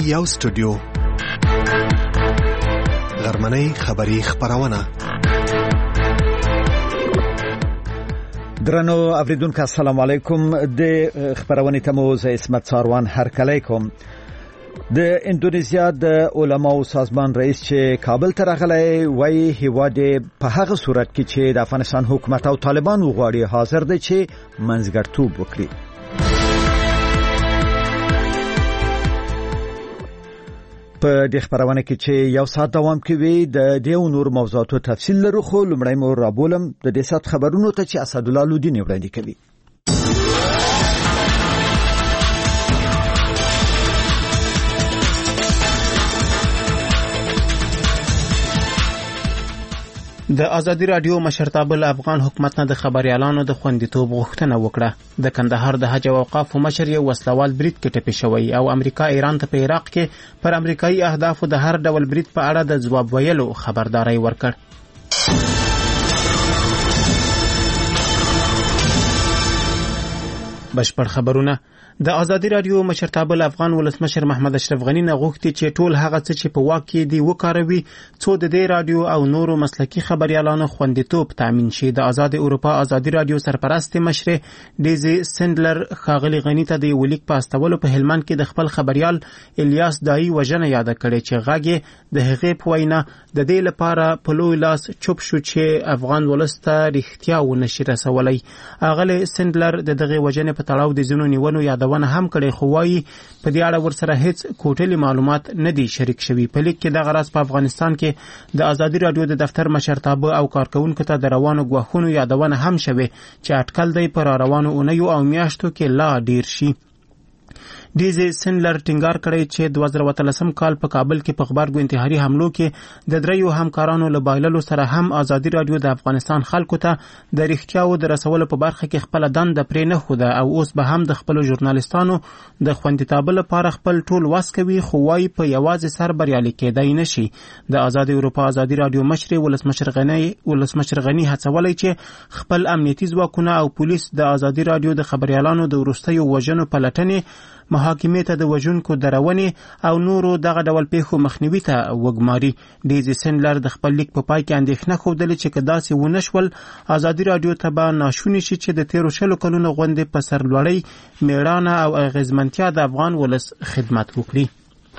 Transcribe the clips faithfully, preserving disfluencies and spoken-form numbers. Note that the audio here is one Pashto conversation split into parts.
یو سټوډیو غرمنۍ خبری خبرونه. درنو اوریدونکو السلام علیکم. د خبرونه تمو ز اسمت ساروان هر کله کوم. د اندونیزیا د علماو سازمان رئیس چې کابل ته راغلی وایي هیواد په هغه صورت کې چې د افغانستان حکومت او طالبان وغواړي حاضر دي چې منځګړیتوب وکړي. په دې خبرونه کې چې یو ساعت دوام کوي د دې نور موضوعاتو تفصیل لرو، خو لمړی مو رابولم د دې سات خبرونو ته چې اسد الله لودین وړاندې کوي. د ازادي رادیو مشرتابه له افغان حکومت نه د خبريالانو د خوندیتوب غوښتنه وکړه. د کندهار د حج او اوقاف مشر یو وسلوال برید کې ټپي شوی او امریکا ایران ته په عراق کې پر امریکایي اهدافو د هر ډول برید په اړه د ځواب ویلو خبرداري ورکړ. بشپړ خبرونه. د ازادي رادیو مشرتابه له افغان ولسمشر محمد اشرف غنی نه غوښتي چې ټول هغه څه چې په واک کې دی وکاروي څو د دې رادیو او نورو مسلکي خبريالانو خوندیتوب تامین شي. د آزاد اروپا ازادي رادیو سرپرست مشر ډیزي سندلر خاغلی غنی ته د ولیک په استولو په هلمند کې د خپل خبريال الیاس دای وژنه یاد کړي چې غاګه د هغې په وینا د دې لپاره په لوی لاس چوپ شو چې افغان ولسته رښتیا ونشي رسولای. اغله سندلر د دغه وژنه په تړاو د زینو نیولو یاد ونه هم کړي، خو وايي په دې اړه ورسره هیڅ کوټلي معلومات نه دي شریک شوي. په لیک کې د غرض په افغانستان کې د ازادي رادیو د دفتر مشرتابه او کارکونکو ته د روانو غواخونو یادونه هم شوه چې اټکل دی پر روانو اونیو او میاشتو کې لا ډیر شي. ډیزي سندلر ټینګار کړی چې دوه زره اتلسم کال په کابل کې په خبرګو انتحاري حملو کې د دریو همکارانو له بایللو سره هم ازادي رادیو د افغانستان خلکو ته د رښتیاو د رسولو په برخه کې خپل دند پرې نه خوده او اوس به هم د خپل ژورنالیستانو د خوندیتوب لپاره خپل ټول واس کوي، خو وايي په یوازې سر بریالي کېدای نشي. د آزاد اروپا ازادي رادیو مشر ولسمشر غنی ولسمشر غنی هڅولای چې خپل امنیتي ځواکونه او پولیس د آزادي رادیو د خبريالانو د ورستیو وژنو پلټنې محاکمې ته د وژونکو درونې او نورو دغه ډول پیښو مخنیوي ته وګماري. ډیزي سندلر د خپل لیک په پای کې اندېښنه ښودلې چې که داسې ونه شول ازادي رادیو ته به ناشونی شي چې د تیرو شلو کلونو غوندې په سرلوړۍ میړانه او اغیزمنتیا د افغان ولس خدمت وکړي.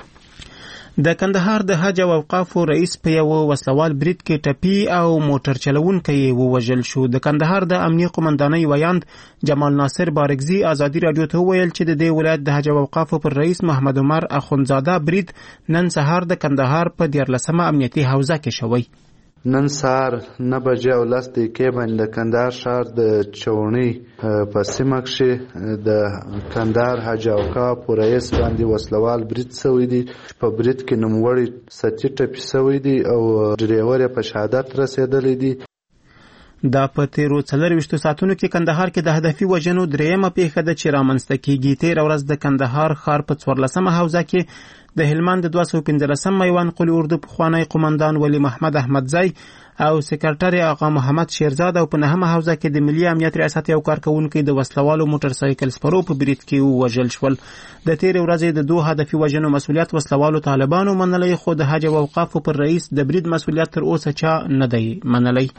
د کندهار د حج او اوقاف رئیس په یو وسلوال برید کې ټپي او موټر چلوونکی ووژل شو. د کندهار د امنیه قومندانۍ ویاند جمال ناصر بارګزي ازادي رادیو ته وویل چې د دې ولایت د حج او اوقاف پر رئیس محمد عمر اخونزاده برید نن سهار د کندهار په دیارلسمه امنیتي حوزه کې شوی. نن سهار نه بجې او لس دقیقې باندې د کندهار ښار د چوڼۍ په سیمه کښې د کندهار حج اوقاف رئیس باندې وسلوال برید شوی دی. په برید کې نوموړی سطحي ټپي شوی دی او ډریور یې په شهادت رسېدلی دی. دا په تیرو څلرویشتو ساعتونو کې کندهار کې د هدفي وژنو درېیمه پیښه ده چې رامنځته کېږي. تېره ورځ د کندهار ښار په څوارلسمه حوزه کې د هلمند د دوه سوه پنځلسم میوان قلي اردو پخوانی قومندان ولی محمد احمدزی او سکرټر آقا محمد شیرزاد او په نهمه حوزه کې د ملي امنیت ریاست یو کارکونکي د وسلوالو موټر سایکل سپرو په برید کې ووژل شول. د تیرې ورځې د دوه هدفي وژنو مسؤلیت وسلوالو طالبانو منلی، خو د حج او اوقافو پر رئیس د برید مسؤلیت تر اوسه چا نه دی منلی.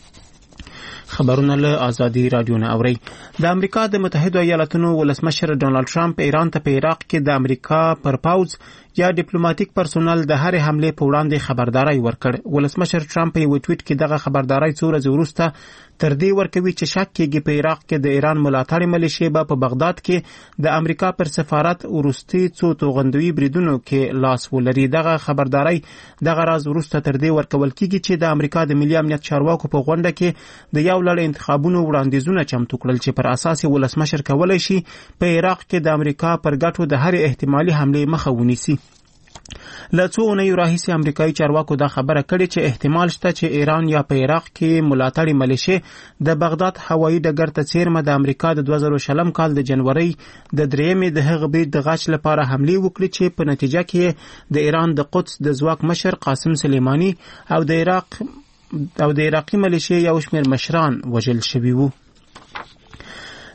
خبرونه له ازادي رادیو نه اوري. د امریکا د متحده ایالاتونو ولسمشر ډونالد ټرمپ ایران ته په عراق کې د امریکا پر پاوز یا ډیپلوماټیک پرسونل د هر حمله په وړاندې خبرداري ورکړ. ولسمشر ټرمپ په یو ټویټ کې دغه خبرداري څو ورځې وروسته تر دې ورکوي چې شک کېږي په عراق کې د ایران ملاتړ ملیشې به په بغداد کې د امریکا پر سفارت وروستي څو توغندوي بریدونو کې لاس ولري. دغه خبرداري دغه راز وروسته تر دې ورکول کېږي چې د امریکا د ملي امنیت چارواکو په غونډه کې د یو لړ انتخابونو وړاندیزونه چمتو کړل چې پر اساس ولسمشر کولای شي په عراق کې د امریکا پر ګټو د هر احتمالي حمله مخه ونیسي. له څو اونیو راهیسې امریکایي چارواکو دا خبره کړې چې احتمال شته چې ایران یا په عراق کې ملاتړي ملیشې د بغداد هوایي ډګر ته څیرمه د امریکا د دوه زره شلم کال د جنورۍ د درېیمې د هغه برید د غچ لپاره حملې وکړي چې په نتیجه کې د ایران د قدس د ځواک مشر قاسم سلیمانی او د عراق او د عراقي ملیشې یو شمېر مشران وژل شوي وو.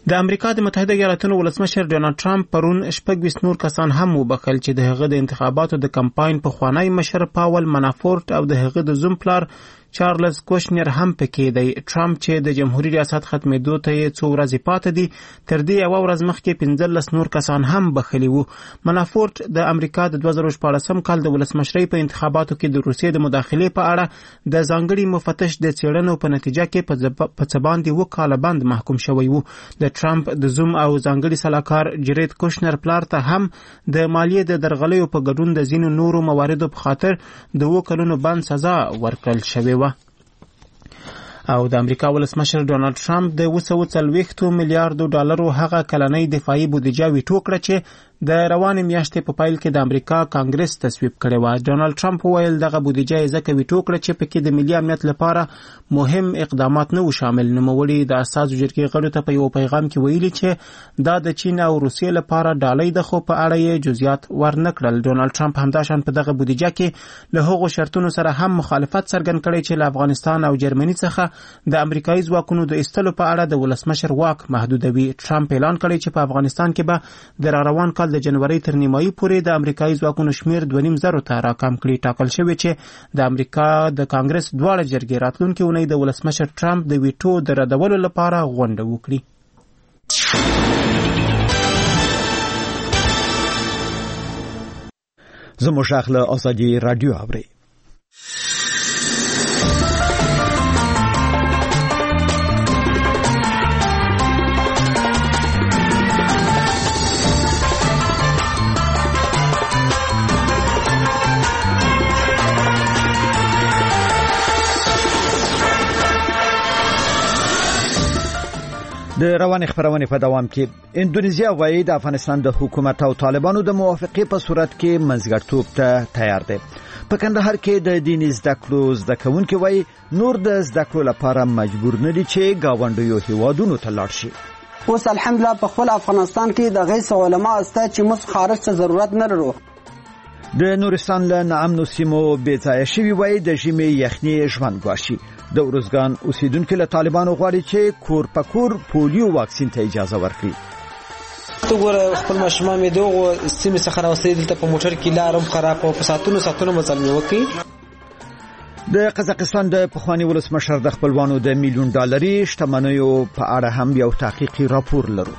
د امریکا د متحده ایالاتونو ولسمشر ډونالد ټرمپ پرون شپږ ویشت نور کسان هم وبخل چې د هغه د انتخاباتو د کمپاین پخوانی مشر پاول منافورت او د هغه د زوم پلار چارلز کوشنر هم پکې دی. ټرمپ چې د جمهوریت ریاست ختمېدو ته یې څو ورځې پاتې دي تر دې یوه ورځ مخکې پنځلس نور کسان هم بخلي وو. منافورت د امریکا د دوه زره شپاړسم کال د ولسمشرۍ په انتخاباتو کې د روسیې د مداخلې په اړه د ځانګړي مفتش د څېړنو په نتیجه کې په څه باندې اووه کاله بند محکوم شوی وو. د ټرمپ د زوم او ځانګړي سلاکار جرید کوشنر پلار ته هم د مالیې د درغلیو په ګډون د ځینو نورو مواردو په خاطر د اووه کلونو بند سزا ورکړل شوې وه. او د امریکا ولسمشر ډونالد ټرمپ د اوه سوه څلوېښتو میلیارډو ډالرو هغه کلنۍ دفاعي بودیجه ویټو کړه چې د روانې میاشتې په پیل کې د امریکا کانګرس تصویب کړې وه. ډونالد ټرمپ وویل دغه بودیجه یې ځکه ویټو کړه چې پکې د ملي امنیت لپاره مهم اقدامات نه و شامل. نوموړي د اساسو جرګې غړو ته په یو پیغام کې ویلي چې دا د چین او روسیې لپاره ډالۍ ده، خو په اړه یې جزئیات ورنه کړل. ډونالد ټرمپ همداشان په دغه بودیجه کې له هغو شرطونو سره هم مخالفت څرګند کړی چې له افغانستان او جرمني څخه د امریکایي ځواکونو د ایستلو په اړه د ولسمشر واک محدودوي. ټرمپ اعلان کړی چې په افغانستان کې به د راروان کال د جنوري تر نیمایي پورې د امریکایي ځواکونو شمیر دوه نیم زرو ته راکم کړي. ټاکل شوی چې د امریکا د کانګرس دواړه جرګې راتلونکې اونۍ د ولسمشر ټرمپ د ویټو د ردولو لپاره غونډه وکړي. زموږ غږ له ازادي رادیو اورئ. د رواني خبرونه په دوام کې اندونیزیا وایي د افغانستان د حکومت او طالبانو د موافقې په صورت کې منځګړیتوب ته تیار دی. په کندهار کې د دیني زده کړو زده کوونکي وایي نور د زده کړو لپاره مجبور نه دي چې گاونډیو هیوادونو ته لاړ شي. اوس الحمدلله په خپل افغانستان کې د غیث علما استه چې موږ خارج ته ضرورت نه لرو. د نورستان له ناامنو سیمو بېځایه شوي وایي د ژمي یخني ژوند ګواښي. د ارزګان اوسیدونکو له طالبانو غواړي چې کور په کور پولیو واکسین ته اجازه ورکړي. ته ګوره خپل ماشومان مې دغه سیمې څخه راوستي دلته په موټر کې لارم خراب او په ساتونو ساتونو مزلمي وکړي. د قزاقستان د پخوانی ولسمشر د خپلوانو د میلیون ډالري شتمنیو په اړه هم یو تحقیقي راپور لرو.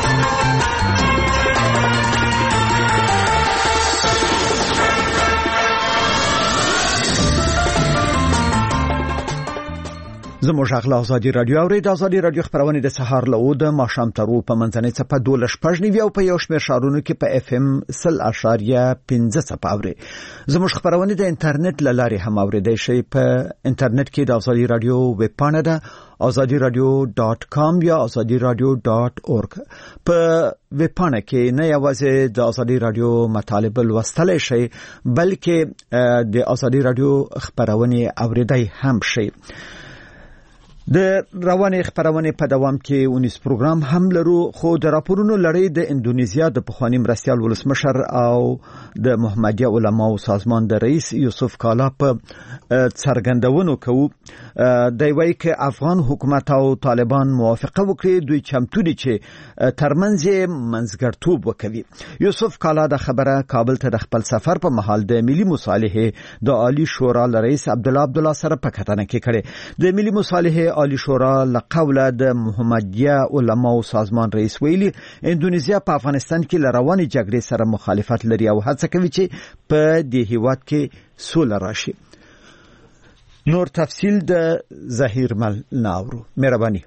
زموږ غږ له ازادي رادیو اورئ. د ازادي رادیو خبرونه د سهار له اوده ماښام تر اوه په منځنۍ څپه دوولس شپږ نوي او په یو شمېر ښارونو کې په اف ام سل اشاریه پنځه څپه اورئ. زموږ خبرونه د انټرنیټ له لارې هم اورېدای شئ. په انټرنیټ کې د ازادي رادیو ویب پاڼه ده ازادي رادیو ډاټ کام یا ازادي رادیو ډاټ اورګ. په ویب پاڼه کې نه یوازې د ازادي رادیو مطالب لوستلی شئ بلکې د ازادي رادیو خبرونه اورېدای هم شئ. د رواني خبرونه په دوام کې اونیس پروګرام هم لرو، خو د راپورونو لړۍ د اندونیزیا د پخوانی مرستیال ولسمشر او د محمدیه علماو سازمان د رئیس یوسف کالا په څرګندونو کوو. د وایي چې افغان حکومت او طالبان موافقه وکړي دوی چمتو دي چې ترمنځ منځګړیتوب وکړي. یوسف کالا د خبره کابل ته د خپل سفر په مهال د ملي مصالحې د عالی شورا رئیس عبدالله عبدالله سره په کتنه کې کړي. د ملي مصالحې عالی شورا لقوله د محمدیه علماو سازمان رئیس ویلي اندونیزیا په افغانستان کې لرواني جګړې سره مخالفت لري او هڅه کوي چې په دې هیواد کې سوله راشي. نور تفصیل د ظهیر مل ناورو. مهرباني.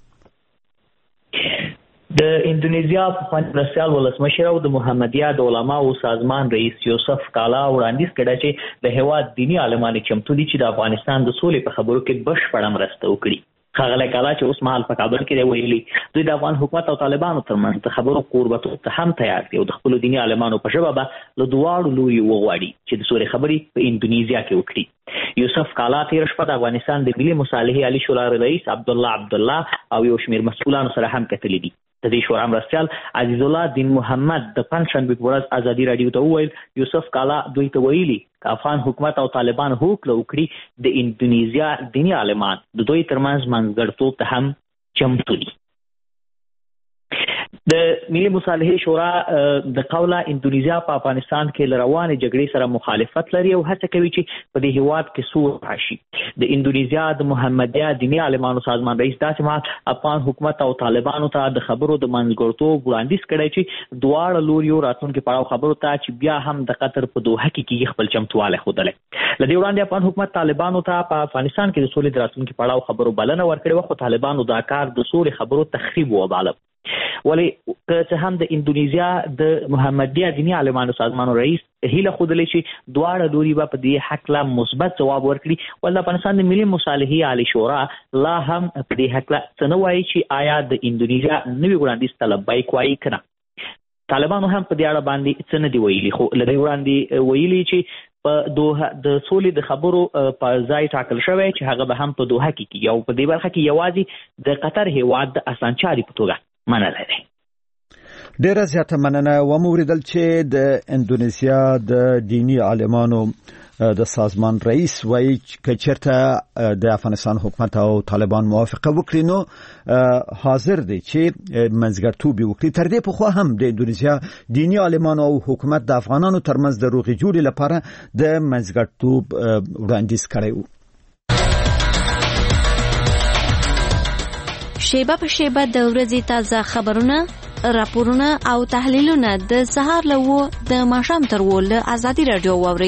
د اندونیزیا پخوانی مرستیال ولسمشر او د محمدیه د علماو سازمان رئیس یوسف کالا وړاندیز کړی چې د هیواد دینی عالمان چمتو دي چې د افغانستان د سولې په خبرو کې بشپړه مرسته وکړي. ښاغلی کالا چې اوس مهال په کابل کې دی ویلي دوی د افغان حکومت او طالبانو ترمنځ د خبرو کوربتوب ته هم تیار دي او د خپلو دیني عالمانو په ژبه به له دواړو لوري وغواړي چې د سولې خبرې په اندونیزیا کې وکړي. یوسف کالا تېره شپه د افغانستان د ملي مصالحې عالی شورا رئیس عبدالله عبدالله او یو شمېر مسؤلانو سره هم کتلي دي. د دې شورا مرستیال عزیز الله دین محمد د پنجشنبې په ورځ ازادي راډیو ته وویل یوسف کالا دوی ته ویلي که افغان حکومت او طالبان هوکړه وکړي د اندونیزیا دیني عالمان د دوی ترمنځ منځګړیتوب ته هم چمتو دي. د ملي مصالحې شورا د قوله اندونیزیا په افغانستان کې لروانې جګړې سره مخالفت لري او هڅه کوي چې په دې هیواد کې سوله راشي. د اندونیزیا د محمدیه دیني عالمانو سازمان رئیس داسې مهال افغان حکومت او طالبانو ته د خبرو د منځګړیتوب وړاندیز کړی چې دواړه لوریو راتلونکي پړاو خبرو ته چې بیا هم د قطر په دوحه کې کېږي خپل چمتوالی ښودلی. له دې وړاندې افغان حکومت طالبانو ته په افغانستان کې د سولې د راتلونکي پړاو خبرو بلنه ورکړې وه، خو طالبانو دا کار د سولې خبرو تخریب وباله. ولې که څه هم د اندونیزیا د محمدیه دیني عالمانو سازمانو رئیس هیله ښودلې چې دواړه لوري به په دې هکله مثبت ځواب ورکړي، ولې د افغانستان د ملي مصالحې عالي شورا لا هم په دې هکله څه نه وایي چې آیا د اندونیزیا نوي وړاندیز ته لبیک وایي که نه. طالبانو هم په دې اړه باندې څه نه دي ویلي، خو له دې وړاندې ویلي چې په دوحه د سولې د خبرو په ځای ټاکل شوی چې هغه به هم په دوحه کې کېږي او په دې برخه کې یوازې د قطر هیواد د اسانچاري په توګه منلی دی. ډیره زیاته مننه. وموریدل چې د اندونیزیا د دینی عالمانو د سازمان رئیس وایي چې چېرته د افغانستان حکومت او طالبان موافقه وکړي نو حاضر دی چې منځګړیتوب وکړي. تر دې پخوا هم د اندونیزیا دینی عالمانو او حکومت د افغانانو ترمنځ د روغې جوړې لپاره د منځګړیتوب وړاندیز کړی و. شیبه په شیبه د ورځې تازه خبرونه، راپورونه او تحلیلونه د سهار له وو د ماښام تر وو له ازادي رادیو واورئ.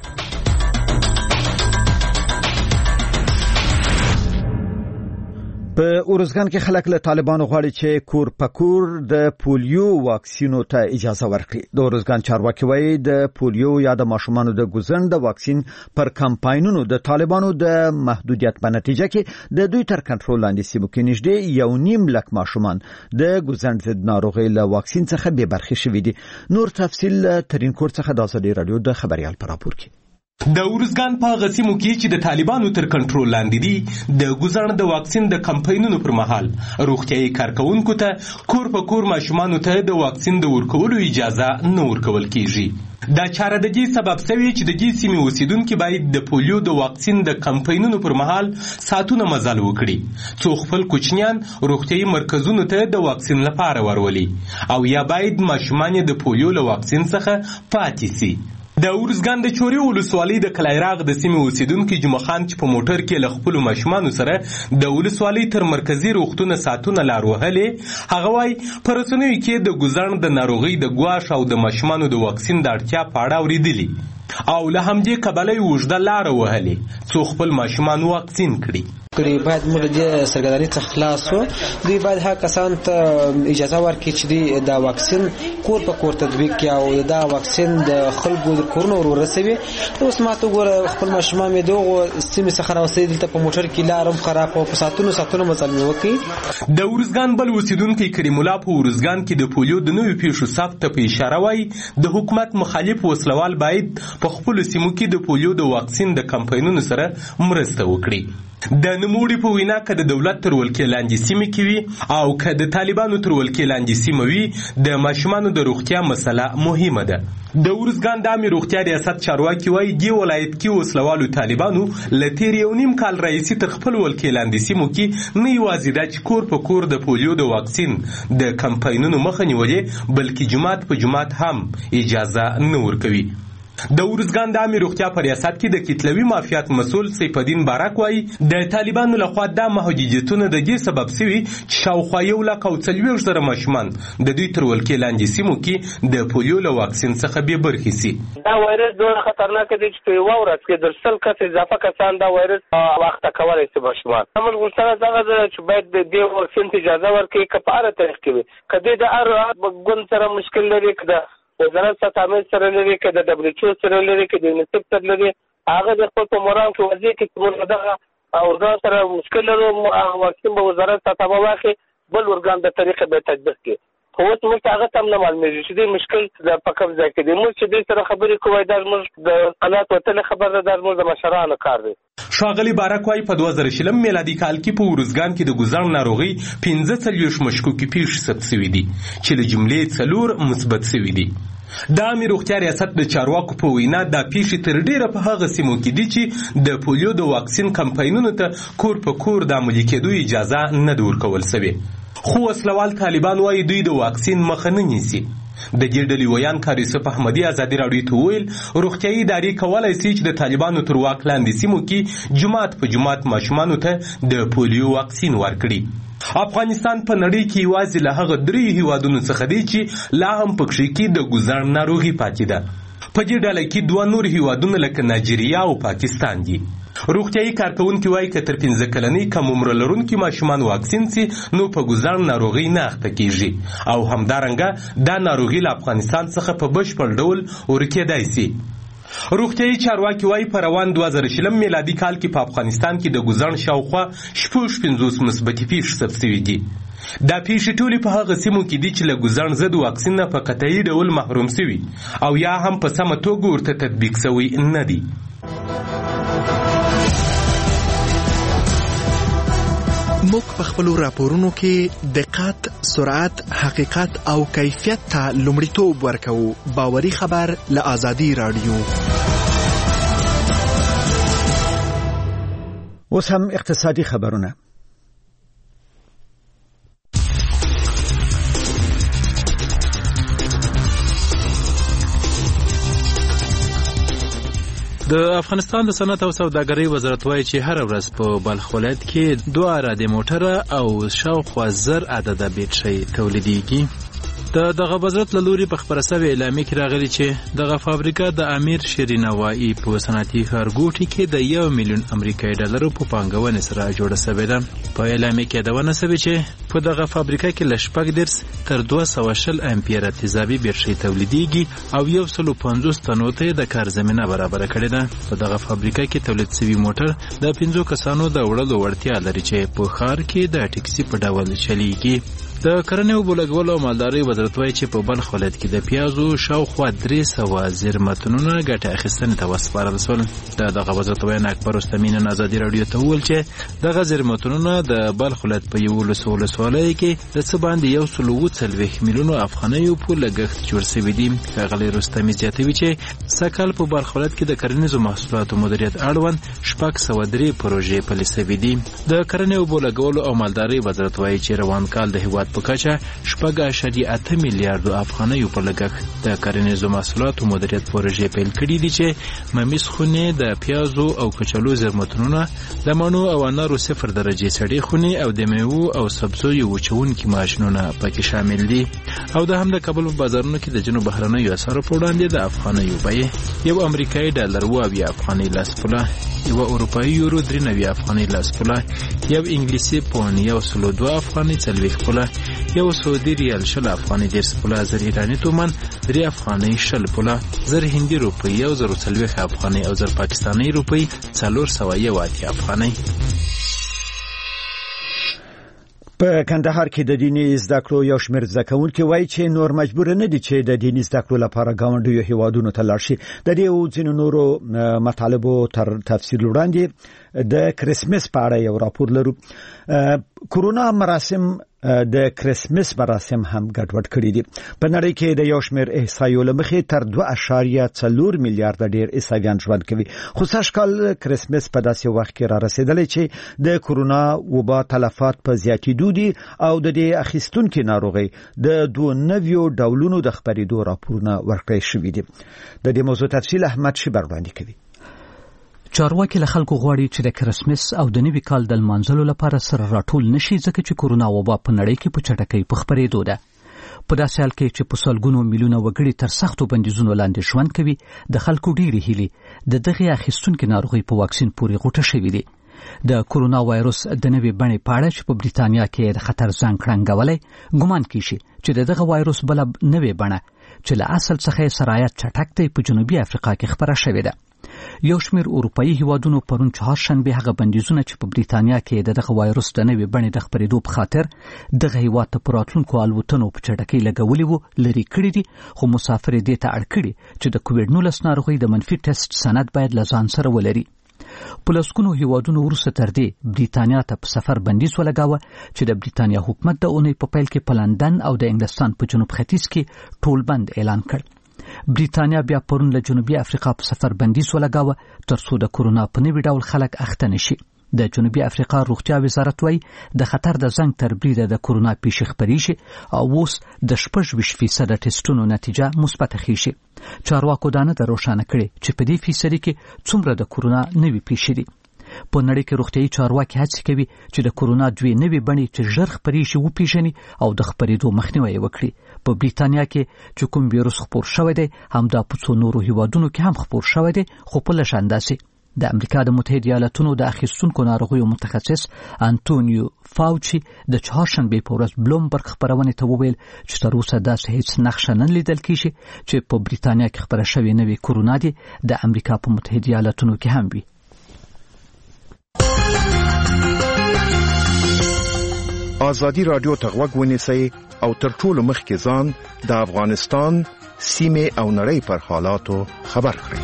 په اورزګان کې خلک له طالبانو غواړي چې کور په کور د پولیو واکسینو ته اجازه ورکړي. د اورزګان چارواکي وایي د پولیو یا د ماشومانو د ګوزن د واکسین پر کمپاینونو د طالبانو د محدودیت په نتیجه کې د دوی تر کنټرول لاندې سیمو کې نږدې یو نیم لک ماشومان د ګوزن ضد ناروغۍ له واکسین څخه بې برخې شوي دي. نور تفصیل ترین کور څخه د ازادي رادیو د خبريال په راپور کې. د اورزګان په غسیمو کې چې د طالبانو تر کنټرول لاندې دي د ګوزن د واکسین د کمپاینونو پر مهال روغتيایي کارکونکو ته کور په کور ماشومانو ته د واکسین د ورکولو اجازه نه ورکول کیږي. دا چاره د دې سبب شوی چې د دې سیمې اوسیدونکو باید د پولیو د واکسین د کمپاینونو پر مهال ساتونه مزل وکړي څو خپل کوچنیان روغتيایي مرکزونو ته د واکسین لپاره ورولي او یا باید ماشومان د پولیو له واکسین څخه پاتې سي. د اورزګان د چوري ولسوالۍ د کلایراغ د سیمې اوسیدونکو جمعه خان چې په موټر کې له خپل ماشومانو سره د ولسوالۍ تر مرکزی روغتون ساتونه لار وهلې، هغه وايي پر رسنیو کې د ګوزن د ناروغۍ د ګواښ او د ماشومانو د واکسین د اړتیا په اړه اوریدلي او له همدې کبله اوږده لار وهلې څو خپل ماشومان واکسین کړي. کړي باید موږ د سرګردانۍ څخه خلاص شو. دوی باید هغه کسان ته اجازه ورکړي چې د واکسین کور په کور تطبیق کړي او دا واکسین د خلکو د کورونو ورسوي. اوس ماته ګوره خپل ماشومان مې دغه سیمې څخه راوستي دلته په موټر کې لارم خراب او په ساتونو ساتونو مزل وکړي. د اورزګان بل اوسیدونکو کریم الله په اورزګان کې د پولیو د نوې پیښو ثبت په اشاره وایي د حکومت مخالف وسلوال باید په خپل سیمو کې د پولیو د واکسین د کمپاینونو سره مرسته وکړي. د نموړي په وینا که د دولت تر ولکې لاندې سیمې کې وي او که د طالبانو تر ولکې لاندې سیمه وي د ماشومانو د روغتیا مسله مهمه ده. د اورزګان د عامې روغتیا ریاست چارواکي وایي دې ولایت کې وسلوالو طالبانو له تیر یو نیم کال راهیسې تر خپل ولکې لاندې سیمو کې نه یوازې دا چې کور په کور د پولیو د واکسین د کمپاینونو مخه نیولې بلکې جومات په جومات هم اجازه نه ورکوي. د اورزګان د عامې روغتیا په ریاست کې د کتلوي مافیات مسؤل سیف الدین بارک وایي د طالبانو لخوا دا محدودیتونه د دې سبب شوي چې شاوخوا یو لک او څلوېښت زره ماشومان د دوی تر ولکې لاندې سیمو کې د پولیو له واکسین څخه بې برخې سي. دا وایرس ډېر خطرناک دی چې په یوه ورځ کې در سل کسه اضافه کسان دا وایرس واخته کولی شي ماشومان. موږ غوښتنه دغه ده چې باید د دې واکسین ته اجازه ورکړي که په هره طریق کې وي، که دوی د هر ګوند سره مشکل لري، که د وزارت تعامل سره لري، که د دبليو سره لري، که د یونیسف سره لري، هغه د خپل په مرام کې وضعي کې چې دغه ارګان سره مشکل لرو واکسین به وزارت تعامل واخلي بل ارګان د طریقې به تطبیق کړي. خو اوس موږ ته هغه ته هم نه معلومېږي چې دې مشکل د په کوم ځای کې دی. موږ چې دې سره خبرې کوو دا زموږ د حالات وتلې خبر ده، دا زموږ د مشرانو کار دی. ښاغلي بارک وایي په دوه زره شلم میلادي کال کې په اورزګان کې د ګوزن ناروغۍ پنځه څلوېښت مشکوکې پیښې ثبت شوي دي چې له جملې څلور مثبت شوي دي. د عامې روغتیا ریاست د چارواکو په وینا دا پیښې تر ډیره په هغه سیمو کې دي چې د پولیو د واکسین کمپاینونو ته کور په کور د عملي کېدو اجازه نه ده ورکول سوې، خو وسلوال طالبان وایي دوی د واکسین مخه نه نیسي. د دې ډلې ویان کار یوسف احمدي ازادي راډیو ته وویل روغتیایي ادارې کولی سي چې د طالبانو تر واک لاندې سیمو کې جومات په جومات ماشومانو ته د پولیو واکسین ورکړي. افغانستان په نړۍ کې یوازې له هغه درې هیوادونو څخه دی چې لا هم پکښې کې د ګوزڼ ناروغي پاتې ده. په دې ډله کې دوه نور هیوادونه لکه نایجیریا او پاکستان دي. روغتیایي کارکوونکي وایي که تر پنځه کلنۍ کم عمره لرونکي ماشومان واکسین سي نو په ګوزڼ ناروغۍ نه اخته کیږي او همدارنګه دا ناروغي له افغانستان څخه په بشپړ ډول ورکېدای سي. روغتیایي چارواکي وایي په روان دوه زره شلم میلادي کال کې په افغانستان کې د ګوزڼ شاوخوا شپږ پنځوس مثبتې پیښې ثبت شوي دي. دا پیښې ټولې په هغه سیمو کې دي چې له ګوزڼ ضد واکسین نه په قطعي ډول محروم شوي او یا هم په سمه توګه ورته تطبیق شوی نه دي. موږ په خپلو راپورونو کې دقت، سرعت، حقیقت او کیفیت ته لومړیتوب ورکوو. باوري خبر له آزادي راډیو. اوس هم اقتصادي خبرونه. د افغانستان د صنعت او سوداګرۍ وزارت وایي چې هر ورځ په بلخ ولایت کې دوه اراده موټره او شاوخوا زر عدده بیټرۍ تولیدېږي. د دغه وزارت له لوري په خپره سوې اعلامیه کې راغلي چې دغه فابریکه د امیر شیر نوایی په صنعتي ښارګوټي کې د یو میلیون امریکایي ډالرو په پانګونې سره جوړه شوې ده. په اعلامیه کې یادونه شوې چې په دغه فابریکه کې له شپږ دېرش تر دوه سوه شل امپیره تیزابي بیټرۍ تولیدېږي او یو سل پنځوس تنو ته د کار زمینه برابره کړې ده. په دغه فابریکه کې تولید شوي موټر د پنځو کسانو د وړلو وړتیا لري چې په ښار کې د ټکسي په ډول چلیږي. د کرنې اوبو لګولو او مالدارۍ وزارت وایي چې په بلخ ولایت کې د پیازو شاوخوا درې سوه زیرمتونونه ګټه اخیستنې ته وسپارل شول. د دغه وزارت ویاند اکبر رستمي نن ازادي راډیو ته وویل چې دغه زیرمتونونه د بلخ ولایت په یولسو ولسوالیو کې د څه باندې یو سل اووه څلوېښت میلیونو افغانیو په لګښت جوړ شوي دي. ښاغلی رستمي زیاتوي چې سږکال په بلخ ولایت کې د کرنیزو محصولاتو مدیریت اړوند شپږ سوه درې پروژې پلي شوي دي. د کرنې اوبو لګولو او مالدارۍ وزارت وایي چې روان کال د هیواد په کچه شپږ اعشاریه اته میلیارډو افغانیو په لګښت د کرنیزو محصولاتو مدیریت پروژې پیل کړي دي چې ممیز خونې، د پیازو او کچالو زیرمتونونه، د مڼو او انارو صفر درجې سړې خونې او د میوو او سبزیو وچونکي ماشینونه پکې شامل دي. او د هم د کابل په بازارونو کې د ځینو بهرنیو اسعارو په وړاندې د افغانیو بیې یو امریکایي ډالر اوه اویا افغانۍ لاس پوله، یو اروپایي یورو درې نوي افغانۍ لاس پوله، یو انګلیسي پون یو سل دوه افغانۍ څلوېښت پوله، یو سعودي ریال شل افغانۍ دېرش پوله، زر ایراني تومان درې افغانۍ شل پوله، زر هندي روپۍ یو زر څلوېښت افغانۍ او زر پاکستاني روپۍ څلور سوه یو اتیا افغانۍ. په کندهار کې د دیني زده کړو یو شمېر زده کوونکي وایي چې نور مجبور نه دي چې د دیني زده کړو لپاره ګاونډیو هیوادونو ته لاړ شي. د دې او ځینو نورو مطالبو تر تفصیل وړاندې د کرسمس په اړه یو راپور لرو. کورونا مراسم د کرسمس مراسم هم ګډوډ کړي دي. په نړۍ کې د یو شمېر احصایو له مخې تر دوه اعشاریه څلور میلیارډه ډېر عیسویان ژوند کوي. خو سږکال کرسمس په داسې وخت کې را رسېدلی چې د کورونا وبا تلفات په زیاتېدو دي او د دې اخیستونکي ناروغۍ د دوه نویو ډولونو د خپرېدو راپورونه ورکړی شوي دي. د دې موضوع تفصیل احمد شیبر وړاندې کوي. چارواکي له خلکو غواړي چې د کرسمس او د نوي کال د لمانځلو لپاره سره راټول نشي ځکه چې کورونا وبا په نړۍ کې په چټکۍ په خپرېدو ده. په داسې حال کې چې په سلګونو میلیونه وګړي تر سختو بندیزونو لاندې ژوند کوي، د خلکو ډېرې هیلې د دغې اخیستونکي ناروغۍ په واکسین پورې غوټه شوي دي. د کورونا وایروس د نوې بڼې په اړه چې په بریتانیا کې د خطر زنګ کړنګولی ګمان کیږي چې د دغه وایروس بله نوې بڼه چې له اصل څخه یې سرایت چټک دی په جنوبي افریقا کې خپره شوې ده. یو شمېر اروپایي هیوادونو پرون چهارشنبې هغه بندیزونه چې په بریتانیا کې د دغه وایروس د نوې بڼې د خپرېدو په خاطر دغه هیواد ته په راتلونکو الوتنو په چټکۍ لګولي وو لرې کړي دي، خو مسافر یې دې ته اړ کړي چې د کوویډ نولس ناروغۍ د منفي ټیسټ سند باید له ځان سره ولري. په لسګونو هیوادونو وروسته تر دې بریتانیا ته په سفر بندیز ولګاوه چې د بریتانیا حکومت د اونۍ په پیل کې په لندن او د انګلستان په جنوب ختیځ کې ټول بند اعلان کړ. بریتانیا بیا پرون له جنوبي افریقا په سفر بندیز ولګاوه ترڅو د کورونا په نوي ډول خلک اخته نشي. د جنوبي افریقا روغتیا وزارت وايي د خطر د زنګ تر بریده د کورونا پیښې خپرې شي او اوس د شپږ ویشت فیصده ټیسټونو نتیجه مثبته ښیي شي. چارواکو دا نه روښانه کړي چې په دې فیصدي کې څومره د کورونا نوي پیښې دي. په نړۍ کې روغتیايي چارواکي هڅې کوي چې د کورونا دوی نوي بڼې چې ژر خپرې شي وپېژني او د خپرېدو مخنیوی وکړي. په بریتانیا کې چې کوم ویروس خپور شوی دی همدا په څو نورو هیوادونو کې هم خپور شوی دی خو په لږ اندازې. د امریکا د متحده ایالاتونو د اخیستونکو ناروغیو متخصص انټونیو فاوچي د چهارشنبې په ورځ بلومبرګ خپرونې ته وویل چې تر اوسه داسې هیڅ نښه نه لیدل کېږي چې په بریتانیا کې خپره شوې نوې کورونا دي د امریکا په متحده ایالاتونو کې هم وي. آزادی رادیو ته غوږ ونیسئ او تر ټولو مخکې ځان د افغانستان سیمې او نړۍ پر حالاتو خبر کړئ.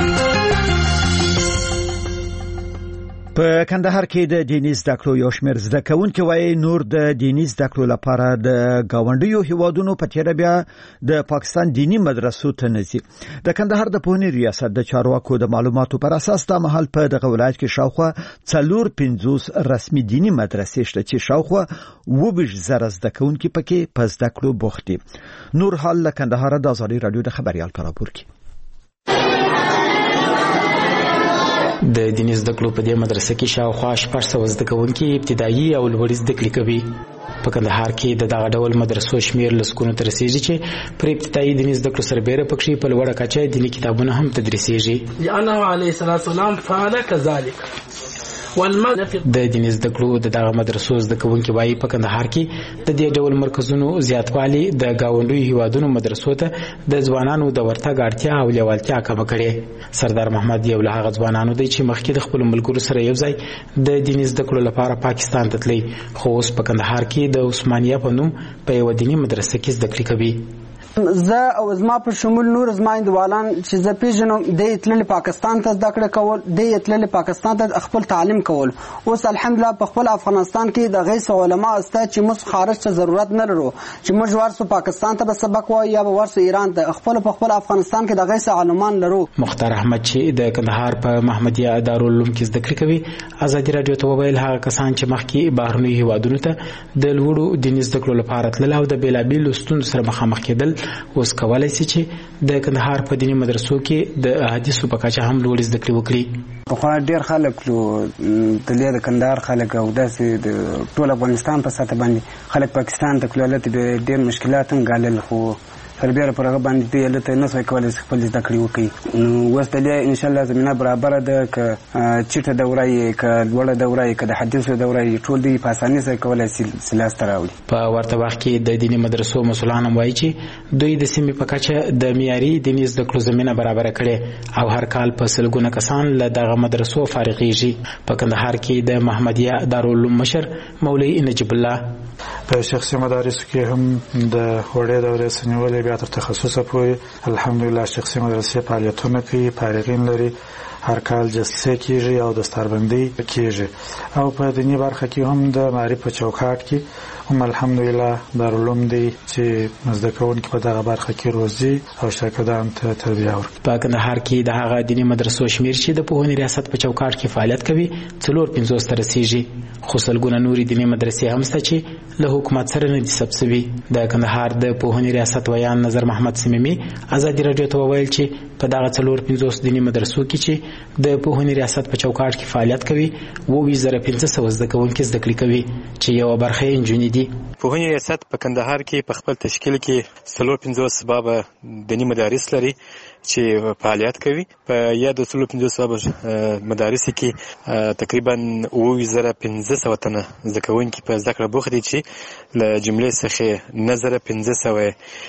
په کندهار کې د دیني زده کړو یو شمېر زده کوونکي وایي نور د دیني زده کړو لپاره د ګاونډیو هیوادونو په تیره بیا د پاکستان دیني مدرسو ته نه ځي. د کندهار د پوهنې ریاست د چارواکو د معلوماتو پر اساس دا مهال په دغه ولایت کې شاوخوا څلور پنځوس رسمي دیني مدرسې شته چې شاوخوا اووه ویشت زره زده کوونکي پکې په زده کړو بوخت دي. نور حال له کندهار د آزادي رادیو د خبريال په راپور کې. د دیني زده کړو په دې مدرسه کې شاوخوا شپږ سوه زده کوونکي ابتدایي او لوړې زده کړې کوي. په کندهار کې د دغه ډول مدرسو شمېر لسګونو ته رسېږي چې پر ابتدایي دیني زده کړو سربېره پکې په لوړه کچه دیني کتابونه هم تدریسېږي. لأنه عليه الصلاة والسلام فعل كذلك. د دیني زده کړو د دغه مدرسو زده کوونکي وایي په کندهار کې د دې ډول مرکزونو زیاتوالی د ګاونډیو هیوادونو مدرسو ته د ځوانانو د ورتګ اړتیا او لیوالتیا کمه کړې. سردار محمد یو له هغه ځوانانو دی چې مخکې د خپلو ملګرو سره یو ځای د دیني زده کړو لپاره پاکستان ته تللی خو اوس په کندهار کې د عثمانیه په نوم په یوه دیني مدرسه کې زده کړې کوي. زه او زما په شمول نور زما اندوالان چې زه پیژنم د تلل پاکستان ته زده کړه کول د تلل پاکستان ته خپل تعلیم کول. اوس الحمدلله په خپل افغانستان کې د غیث علماء استه چې موږ خارج ته ضرورت نه لرو چې موږ ورسو پاکستان ته به سبق وای یا به ورسو ایران ته خپل په خپل افغانستان کې د غیث علمان لرو. مختار احمد چې د کندهار په محمدیه دارالعلوم کې زده کړې کوي آزادي رادیو ته وویل هغه کسان چې مخکې بهرنیو هیوادونو ته د لوړو دیني زده کړو لپاره تلل او د بېلابېلو ستونزو سره مخامخ کېدل اوس کولای شي چې د کندهار په دیني مدرسو کې د احادیثو په کچه هم لوړې زده کړې وکړي. پخوا ډېر خلک د لې د کندهار خلک او داسې د ټول افغانستان په سطح باندې خلک پاکستان ته تلل ته ډېر مشکلات هم ګالل خو سربېره پر هغه باندې دی لته نه سوی کولای شي خپل زده کړې وکړي. نو اوس د لې ان شاء الله زمينه برابره ده ک چټه دوره یې ک لوړه دوره یې ک د حدیثو دوره یې ټول دی په اسانۍ سره کولای شي سلاست راوړي. په ورته وخت کې د دیني مدرسو مسؤلان هم وایي چې دوی د سیمې په کچه د معیاري دیني زده کړو زمينه برابره کړي او هر کال په سلګونه کسان له دغه مدرسو فارغېږي. په کندهار کې د محمدیه دارالعلوم مشر مولوي نجیب الله په شخصي مدارسو کې هم د وړې دورې سنولې بیا تر تخصصه پورې الحمدلله شخصي مدرسې فعالیتونه کوي فارغین لري هر کال جلسې کیږي او دستاربندي کیږي او په دیني برخه کې هم د معرفت په چوکاټ کې هم الحمدلله دارالعلوم دی چې زده کوونکي په دغه برخه کې روزي او شاګردان ته تربیه ورکوي. په کندهار کې د هغه دیني مدرسو شمیر چې د پوهنې ریاست په چوکاټ کې فعالیت کوي څلور پنځوس ته رسیږي خو سلګونه نورې دیني مدرسې هم شته چې له حکومت سره نه دي ثبت شوي. د کندهار د پوهنې ریاست ویان نظر محمد سمیمي آزادي رادیو ته وویل چې په دغه څلور پنځوس دیني مدرسو کې چې د پوهنې ریاست په چوکاټ کې فعالیت کوي اووه ویشت زره پنځه سوه زده کوونکي زده کړې کوي چې یوه برخه یې نجونې دي. پوهنې ریاست په کندهار کې په خپل تشکیل کې څلور پنځوس بابه دیني مدارس لري چې فعالیت کوي. په یاد څلور پنځوس بابه مدارس کې تقریبا اووه ویشت زره پنځه سوه تنه زده کوونکي په زده کړه بوخت دي چې له جملې څخه نه زره پنځه سوه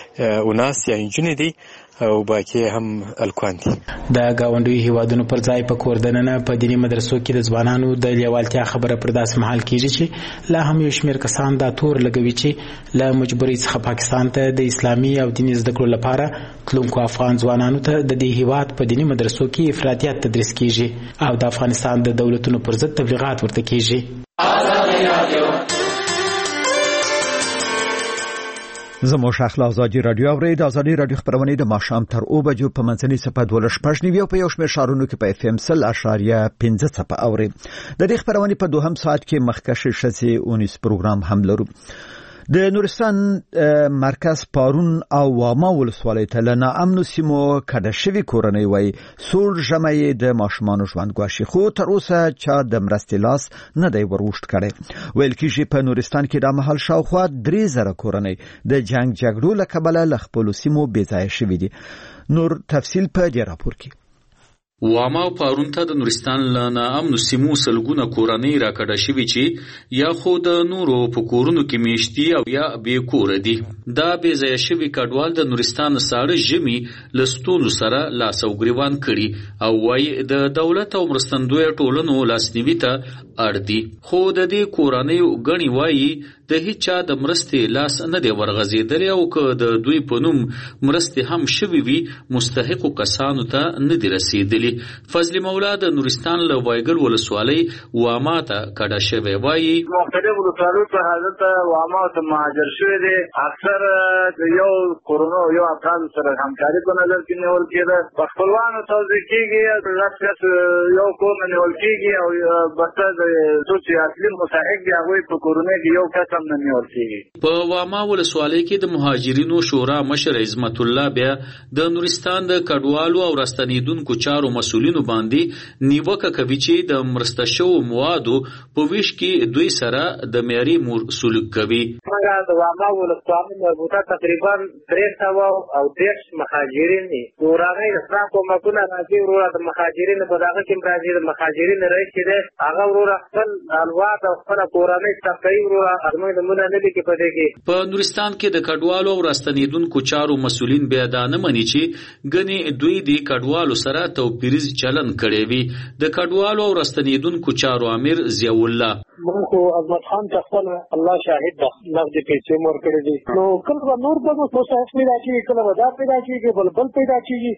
اناس یا نجونې دي او باقي هم الکوان دي. د ګاونډیو هیوادونو پر ځای په کور دننه په دیني مدرسو کې د ځوانانو د لیوالتیا خبره پر داسې مهال کیږي چې لا هم یو شمېر کسان دا تور لګوي چې له مجبورۍ څخه پاکستان ته د اسلامي او دیني زده کړو لپاره تلونکو افغان ځوانانو ته د دې هیواد په دیني مدرسو کې افراطیت تدریس کیږي او د افغانستان د دولتونو پر ضد تبلیغات ورته کیږي. زموږ اخلا ازادي رادیو او د ازادي رادیو خبرونه د ماښام تر او بجو په منځني صفه دولس پښ نیو په یو شمېر شارونو کې په اف ام سل اشاریه پنځه صفه اوري د دې خبرونه په دوهم ساعت کې مخکشه شسي اونیس پروګرام هم لرو. د نورستان مرکز پارون او واما ولسوالۍ ته له ناامنو سیمو کډه شوي کورنۍ وای سور ژمی د ماشومانو ژوند ګواښي، خو تر اوسه چا د مرستې لاس نه دی وروشت کړی. ویل کېږي په نورستان کې د مهال شاوخوا درې زره کورنۍ د جنگ جګړو له کبله له خپلو سیمو بېځایه شوي دي. نور تفصیل په دې راپور کې. واما او پارون ته د نورستان له ناامنو سیمو سلګونه کورنۍ راکډه شوي چې یا خو د نورو په کورونو کې میشتي او یا بې کوره دي. دا بېځایه شوي کډوال د نورستان ساړه ژمي له ستونزو سره لاس او ګریوان کړي او وایي د دولت او مرستندویه ټولنو لاسنیوي ته اړ دي. خو د دې کورنیو ګڼې وایي د هیچا د مرستې لاس نه دی ورغځېدلی او که د دوی په نوم مرستې هم شوي وي مستحقو کسانو ته نه دي رسېدلي. فضل مولا د نورستان له وایګل ولسوالۍ واما ته کډه شوی وایي مختلف ولسوالیو په حالت واما ته مهاجر شوي دي. اکثر د یو کورونو یو افرادو سره همکاري په نظر کې نیول کېده. په خپلوانو توزیع کېږي، لس کس یو کور نه نیول کېږي او بسته د څوک چې اصلي مستحق دي هغوی په کورونو کې یو کس هم نه نیول کېږي. په واما ولسوالۍ کې د مهاجرینو شورا مشر عظمت الله بیا د نورستان د کډوالو او راستنیدونکو چارو مسؤلینو باندې نیوکه کوي چې د مرسته شوو موادو په ویش کې دوی سره د معیاري مور سلوک کوي. موږ د واما ولسوالۍ مربوطه تقریبا درې سوه او دېرش مهاجرین دي. کورنۍ اسلام کومکونه راځي وروره د مهاجرینو په دغه کې راځي. د مهاجرینو رئیس چې دی هغه وروره خپل الواد او خپله کورنۍ صفایي وروره زموږ نومونه نه لیکي په دې کې. په نورستان کې د کډوالو او راستنیدونکو چارو مسؤلین بیا دا نه مني چې ګنې دوی د کډوالو سره توپیر چلن کړی وي. د کډوالو او راستنیدونکو چارو امیر ضیاء الله موږ خو عظمت خان ته خپل الله شاهد ده نغدې پیسې مور کړې دي. نو کله به نور به مستحق پیدا کېږي، کله به دا پیدا کېږي، بل بل پیدا کېږي.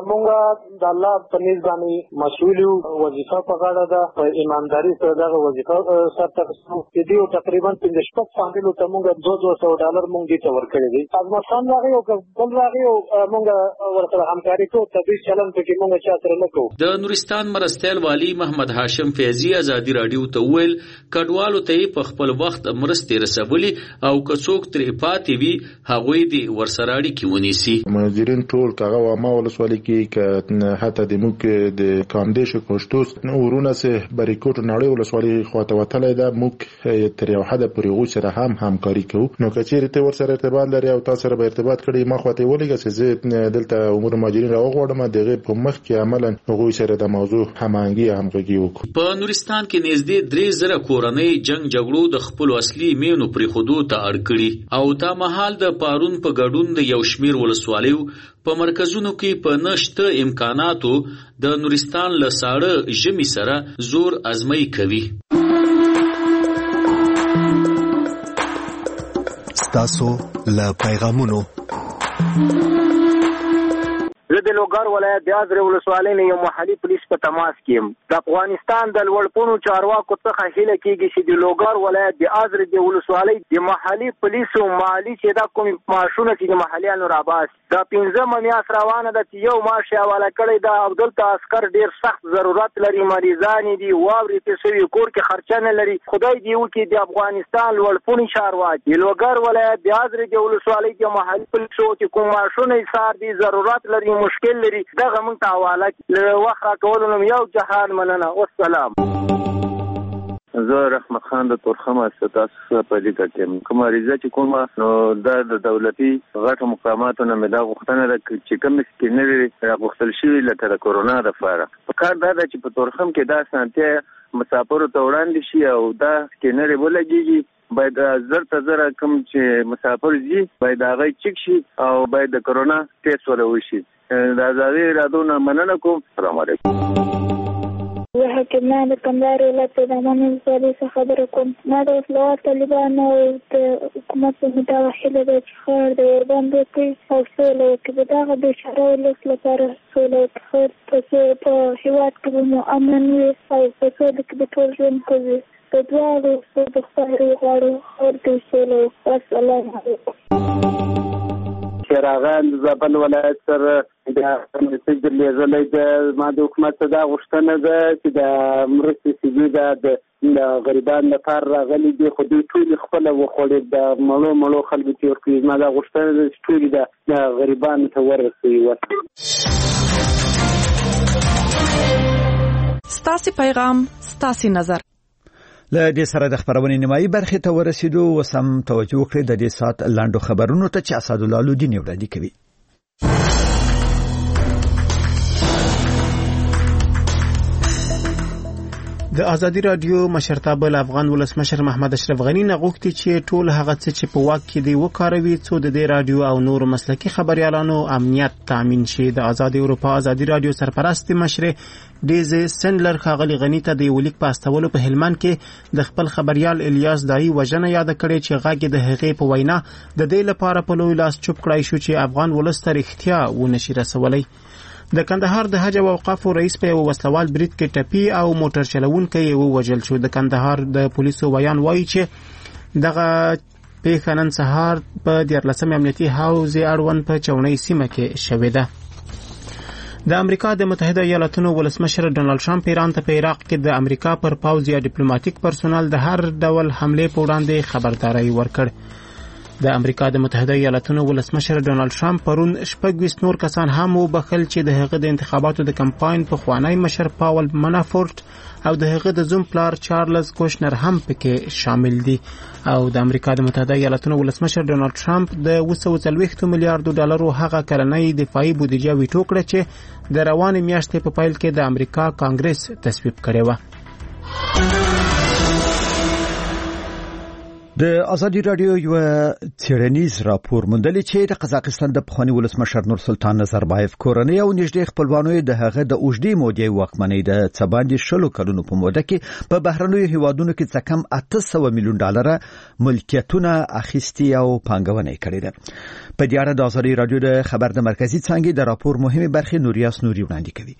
موږ د الله په نیز باندې مسؤول یو، وظیفه په غاړه ده. په ایمانداري سره دغه وظیفه سرته رسوو. د دې تقریبا پنځه شپږ فامیلو ته موږ دوه دوه سوه ډالر موږ دې ته ورکړي دي. عظمت خان راغی او بل راغی او موږ ورسره همکاري کوو. طبیعي چلن پکې موږ چا سره نه کوو. د نورستان مرستیال والی محمد هاشم فیضي ازادي رادیو ته وویل کډوالو ته په خپل وخت مرستې رسولي او که څوک ترې پاتې وي هغوی دې ورسره اړیکې ونیسي. مهاجرین ټول کاغه واما ولسوالۍ کې که حتی د موږ د کاندیش کوشتوس ورونه سه بریکوټ نړۍ ولسوالۍ خواته وتلی ده. موږ تر یو حده پورې هغوی سره هم همکاري کوو. نو که چېرې ته ورسره ارتباط لري او تا سره به ارتباط کړي ما خواته یې ولېږه چې زه دلته امور مهاجرین راوغواړم د هغې په مخ کې عملا هغوی سره د موضوع هماهنګي همغږي وکړو. په نورستان کې نږدې درې زره کورنۍ جنگ جګړو د خپل اصلي مینو پرېښودو ته اړ کړي او دا مهال د پارون په ګډون د یو شمېر ولسوالیو په مرکزونو کې په نشته امکاناتو د نورستان له ساړه ژمي سره زور ازمایي کوي. ستاسو له پیغامونو زه د لوګر ولایت د ازرې ولسوالۍ نه یو محلي پولیس په تماس کې یم. د افغانستان د لوړپوړو چارواکو څخه هیله کېږي چې د لوګر ولایت د ازرې د ولسوالۍ د محلي پولیسو مالي چې دا کوم معاشونه چې د محلیانو راباسي دا پنځمه میاشت روانه ده چې یو معاش یې حواله کړی ده او دلته عسکر ډېر سخت ضرورت لري. مریضان دي، واورې پرې شوي، کور کې خرچه نه لري. خدای دې وکړي د افغانستان لوړپوړي چارواکي د لوګر ولایت د ازرې د ولسوالۍ د محلي پولیسو چې کوم معاشونه یې سار دي ضرورت لري مشکل لري دغه موږ ته حواله کړي. وخت راکولو نوم یو جهان مننه. والسلام. زه رحمت خان د تورخم استاسو په لیکه کې کوم ریزه چې کومه نو د دولتي غټو مقاماتو نه مې دا غوښتنه ده چې کوم سکینر راغوښتل شوي لکه د کورونا دپاره په کار دا ده چې په تورخم کې دا اسانتیا مسافرو ته وړاندې شي او دا سکینر یې ولګېږي. باید زر ته زره کوم چې مسافر ځي باید هغه چک شي او باید د کورونا ټیسټ ولا وشي. د ازادي ارادو نه مننه کوم. السلام علیکم. زه حکیمه د کندهار ولایت د دامن ولسوالۍ څخه خبره کوم. ما د وسلوال طالبانو د حکومت څخه دا هیله ده چې ښار د ورباندې وکړي او سوله وکړي. د دغه بېچاره ولس لپاره سوله وکړي په څو په هېواد کې به مو امن وي او په سوله کې به ټول ژوند کوي. د دواړو څه د خدای غواړو ښار کې سوله وکړي. السلام علیکم. شیراغان د زابل ولایت سره د میسج درلېږلی د ما د حکومت څخه دا غوښتنه ده چې د مرستې سیدي ده د غریبانو لپاره راغلي دي خو دوی ټولې خپله وخوړې د مړو مړو خلکو چې ورکوي زما دا غوښتنه ده چې ټولې د غریبانو ته ورسوي. ستاسې پیغام ستاسې نظر. له دې سره د خبرونې نیمایي برخې ته ورسېدو. اوس هم توجه وکړئ د دې ساعت لاندو خبرونو ته چې اسدالله لودین وړاندې کوي. د ازادي رادیو مشرتابه افغان ولسمشر محمد اشرف غنی نه غوښتي چې ټول هغه څه چې په واک کې دی وکاروي څو د دې رادیو او نور مسلکي خبريالانو امنیت تامین شي. د ازادي اروپا ازادي رادیو سرپرست مشر ډیزه سندلر خاغلی غنی ته د ولیک پاستولو په هلمند کې د خپل خبريال الیاس دای وژنه یاد کړي چې غاګه د هغې په وینا د دې لپاره په لوی لاس چوپ کړای شو چې افغان ولست رښتیا ونشي رسولای. د کندهار د حج او اوقافو رئیس په وسلوال برید کې ټپی او موټر چلوونکی ووژل شو. د کندهار د پولیسو بیان وایي چې دغه پیښه نن سهار په دیارلسم امنیتي حوزې اړوند په چونۍ سیمه کې شوې ده. د امریکا د متحده ایالاتونو ولسمشر ډونالد ټرمپ ایران ته په عراق کې د امریکا پر پوځ یا ډیپلوماټیک پرسونل د هر ډول حمله په وړاندې خبرداري ورکړ. د امریکا د متحده ایالاتونو ولسمشر ډونالد ټرمپ پرون شپږ ویشت نور کسان هم وبخل چې د هغه د انتخاباتو د کمپاین په خوانی مشر پاول منافورت او د هغه د زوم پلار چارلز کوشنر هم پکې شامل دي. او د امریکا د متحده ایالاتونو ولسمشر ډونالد ټرمپ د اوه سوه څلوېښت میلیارډ ډالرو هغه کلنۍ دفاعي بودیجه ویټو کړه چې د روانې میاشتې په پیل کې د امریکا کانګرس تصویب کړی و. د ازادي رادیو یو څېړنیز راپور موندلی چې د قزاقستان د پخوانی ولسمشر نور سلطان نظربایف کورنۍ او نږدې خپلوانو د هغه د اوږدې مودې واکمنۍ د څه باندې شلو کلونو په موده کې په بهرنیو هیوادونو کې څه کم اته سوه میلیون ډالر ملکیتونه اخیستي او پانګونه کړې ده. په دې اړه د ازادي رادیو د خبر د مرکزی څانګې د راپور مهمه برخه نوریاس نوري وړاندې کوي.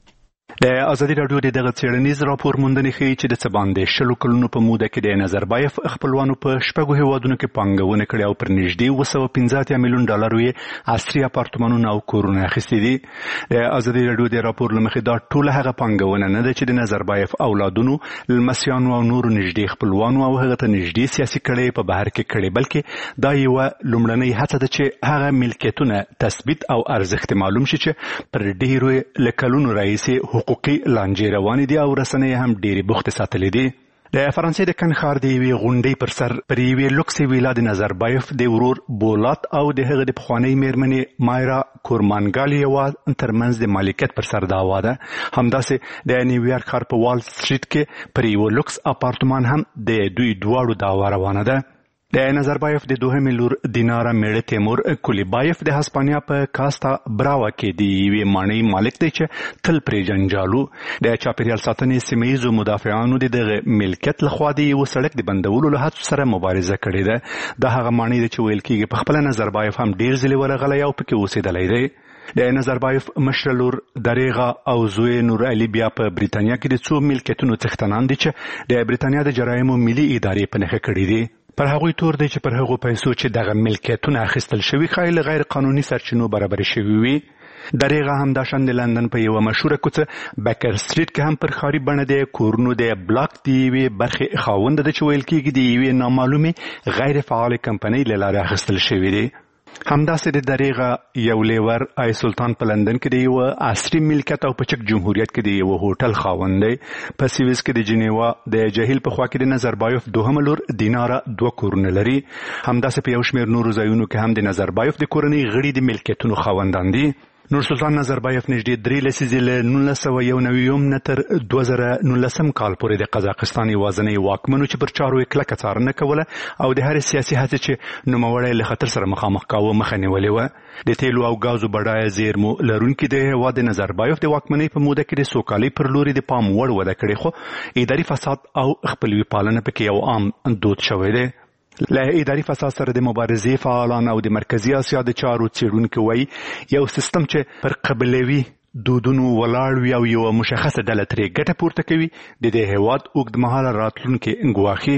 د ازادي رادیو د دغه څېړنیز راپور موندنې ښیي چې د څه باندې شلو کلونو په موده کې د نظربایف خپلوانو په شپږو هیوادونو کې پانګونه کړې او پر نږدې اوه سوه پنځه اتیا میلیون ډالرو یې عصري اپارتمانونه او کورونه اخیستي دي. د ازادي رادیو د راپور له مخې دا ټوله هغه پانګونه نه ده چې د نظربایف اولادونو، لمسیانو او نورو نږدې خپلوانو او هغه ته نږدې سیاسي کړۍ په بهر کې کړې، بلکې دا یوه لومړنۍ هڅه ده چې هغه ملکیتونه تثبیت او ارزښت معلوم شي چې پر ډېرو له کلونو راهیسې حقوقي لانجې روانې دي او رسنۍ هم ډېرې بوختې ساتلې دي. د فرانسې د کن ښار د یوې غونډۍ پر سر پر یوې لوکسې ویلا د نظربایف د ورور بولات او د هغه د پخوانۍ میرمنې مایرا کورمانګالیوا ترمنځ د مالکیت پر سر دعوا ده. همداسې د نیویارک ښار په وال سټریټ کې پر یو لوکس اپارتمان هم د دوی دواړو دعوا روانه ده. د نظربایف د دوهمې لور دیناره میړه تیمور کولیبایف د هسپانیا په کاستا براوا کې د یوې ماڼۍ مالک دی چې تل پرې جنجالو. د چاپیریال ساتنې سیمه ییزو مدافعانو د دغه ملکیت لخوا د یو سړک د بندولو له هڅو سره مبارزه کړې ده. دا هغه ماڼۍ ده چې ویل کېږي په خپله نظربایف هم ډېر ځلې ورغلی او پکې اوسېدلی دی. د نظربایف مشره لور دریغه او زوی نور علي بیا په بریتانیا کې د څو ملکیتونو څښتنان دي چې د بریتانیا د جرایمو ملي ادارې په نښه کړي دي. پر هغوی تور دی چې پر هغو پیسو چې دغه ملکیتونه اخیستل شوي ښایي له غیر قانوني سرچینو برابرې شوي وي. دریغه همداشان د لندن په یوه مشهوره کوڅه بیکر سټریټ کې هم پر ښاري بڼه د کورونو د بلاک د یوې برخې خاونده ده چې ویل کېږي د یوې نامعلومې غیر فعالې کمپنۍ له لارې اخیستل شوي دي. همداسې د دریغه یو لیور آی سلطان په لندن کې د یوه عصري ملکیت او په چک جمهوریت کې د یوه هوټل خاوند دی. په سویس کې د جنیوا د جهیل په خوا کې د نظربایف دوهمه لور دیناره دوه کورونه لري. همداسې په یو شمېر نورو ځایونو کې هم د نظربایف د کورنۍ غړي د ملکیتونو خاوندان دي. نور سلطان نظربایف نږدې درې لسیزې له نولس سوه یو نوي نه تر دوه زره نولسم کال پورې د قزاقستان یوازینی واکمنو چې پر چارو یې کلکه څارنه کوله او د هرې سیاسي هڅې چې نوموړی له خطر سره مخامخ کاوه مخه نیولې وه. د تیلو او ګازو بډایه زیرمو لرونکي د هېواد د نظربایف د واکمنۍ په موده کې د سوکالۍ پر لوري د پام وړ وده کړې، خو اداري فساد او خپلوي پالنه پکې یو عام دود شوی دی. له اداري فساد سره د مبارزې فعالان او د مرکزي اسیا د چارو څېړونکي وایي یو سیستم چې پر قبیلوي دودونو ولاړ وي او یوه مشخصه ډله ترې ګټه پورته کوي د دې هېواد اوږدمهاله راتلونکې ګواښي.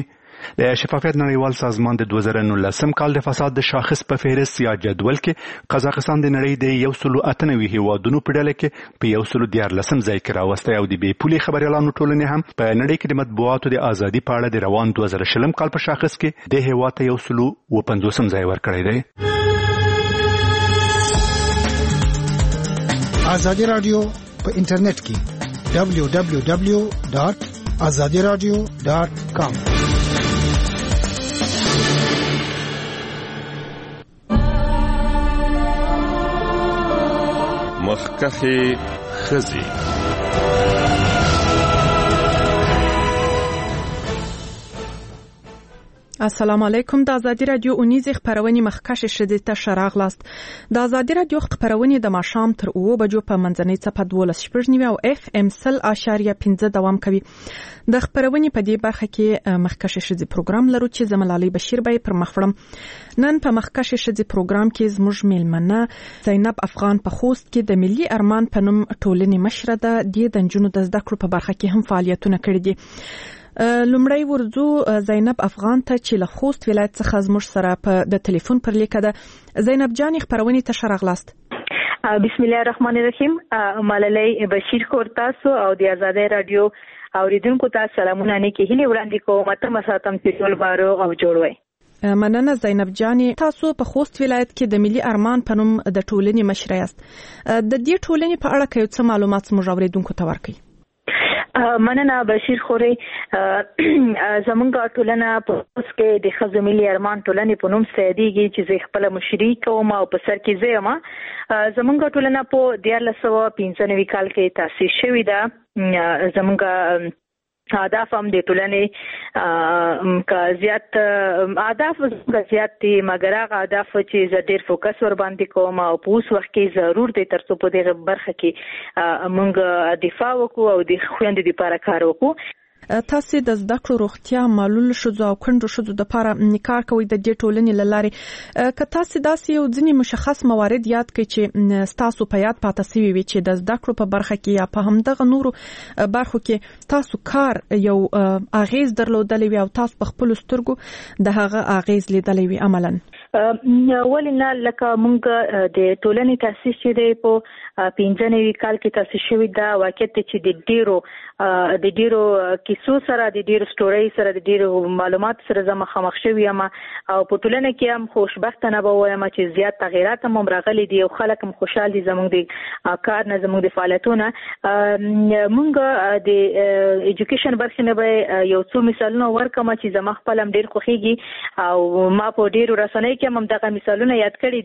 د شفافیت نړیوال سازمان د دوه زره نولسم کال د فساد د شاخص په فهرست یا جدول کې قزاقستان د نړۍ د یو سل اته نوي هیوادونو په ډله کې په یو سل دیارلسم ځای کې راوستی او د بې پولې خبریالانو ټولنې هم په نړۍ کې د مطبوعاتو د ازادي په اړه د روان دوه زره شلم کال په شاخص کې د هیواد ته یو سل او پنځوسم ځای ورکړی دی. ازادي رادیو په انټرنیټ کې دبلیو دبلیو دبلیو ډاټ ازادي رادیو ډاټ کام. مخکخي خزي السلام علیکم. د ازادي رادیو اونیزه خبرونه مخکشه شدې ته شراغلاست. د ازادي رادیو خبرونه د ماشام تر اوه بجو په منځنۍ صفحه دولس شپږ او اف ام سل اشاریه پنځه دوام کوي. د خبرونه په دې برخه کې مخکشه شدې پروګرام لرو چې زملالي بشیر به پر مخفرم. نن په مخکشه شدې پروګرام کې زموږ میلمنه زینب افغان په خوست کې د ملي ارمان په نوم ټولنې مشره ده. د دنجونو د زده کړو په برخه کې هم فعالیتونه کړي دي. لومړی ورځو زینب افغان ته چې له خوست ولایت څخه زموږ سره په د ټلیفون پر لیکه ده. زینب جان خبرونه ته شراغلاست. بسم الله الرحمن الرحیم. ملالۍ بشیر خور تاسو او د ازادي رادیو اوریدونکو ته سلامونه نه کې هلي وړاندې کوم. مته مساتم چې ټول بارو او جوړوي. مننه زینب جان. تاسو په خوست ولایت کې د ملي ارمان په نوم د ټولنې مشره یاست. د دې ټولنې په اړه کوم څه معلومات موږ اوریدونکو ته ورکړئ. مننه بشیر خوري. زمونږ ټولنه په اوس کې د ښځو ملي ارمان ټولنې په نوم سیدیږي چې زه خپل مشري کوم او په سر کې زه یم. زمونږ ټولنه په دیارلس سوه پنځه نوي کال کې تاسیس شوې ده. زمونږ اهداف هم د ټولنې کا زیات اهداف زیات دي مګر هغه اهداف چې زه ډېر فوکس ور باندې کوم او په اوس وخت کې ضرور دي ترڅو په دغه برخه کې موږ دفاع وکړو او د خويندو لپاره کار وکړو. تاسو د زده کړو روغتیا معلول شوزو او کندو شوزو د لپاره کار کوي د دې ټولنې لاره. که تاسو داسې یو ځینی مشخص موارد یاد کړئ چې تاسو په یاد پاتې سوي وي چې د زده کړو په برخه کې یا په همدغه نورو برخو کې تاسو کار یو اغیز درلودلی وي او تاسو په خپل سترګو د هغه اغیز لیدلی وي عملاً. ولنه لکه مونږ د ټولنې تاسیس چې دی په پنځه نوي کال کې تاسیس شوی دا واقعیت چې د ډیرو د ډیرو کیسو سره د ډیرو سټوري سره د ډیرو معلومات سره زما مخامخ شوی یم او په ټولنه کې هم خوشبختانه به وایم چې زیات تغیرات هم راغلي دي او خلک هم خوشحال دي زموږ د کار نه زموږ د فعالیتونو. مونږ د ایجوکیشن برخه نه به یو څو مثالونه ورکوم چې زما خپل هم ډیر خوښیږي او ما په ډیرو رسنۍ کې هم دغه مثالونه یاد کړی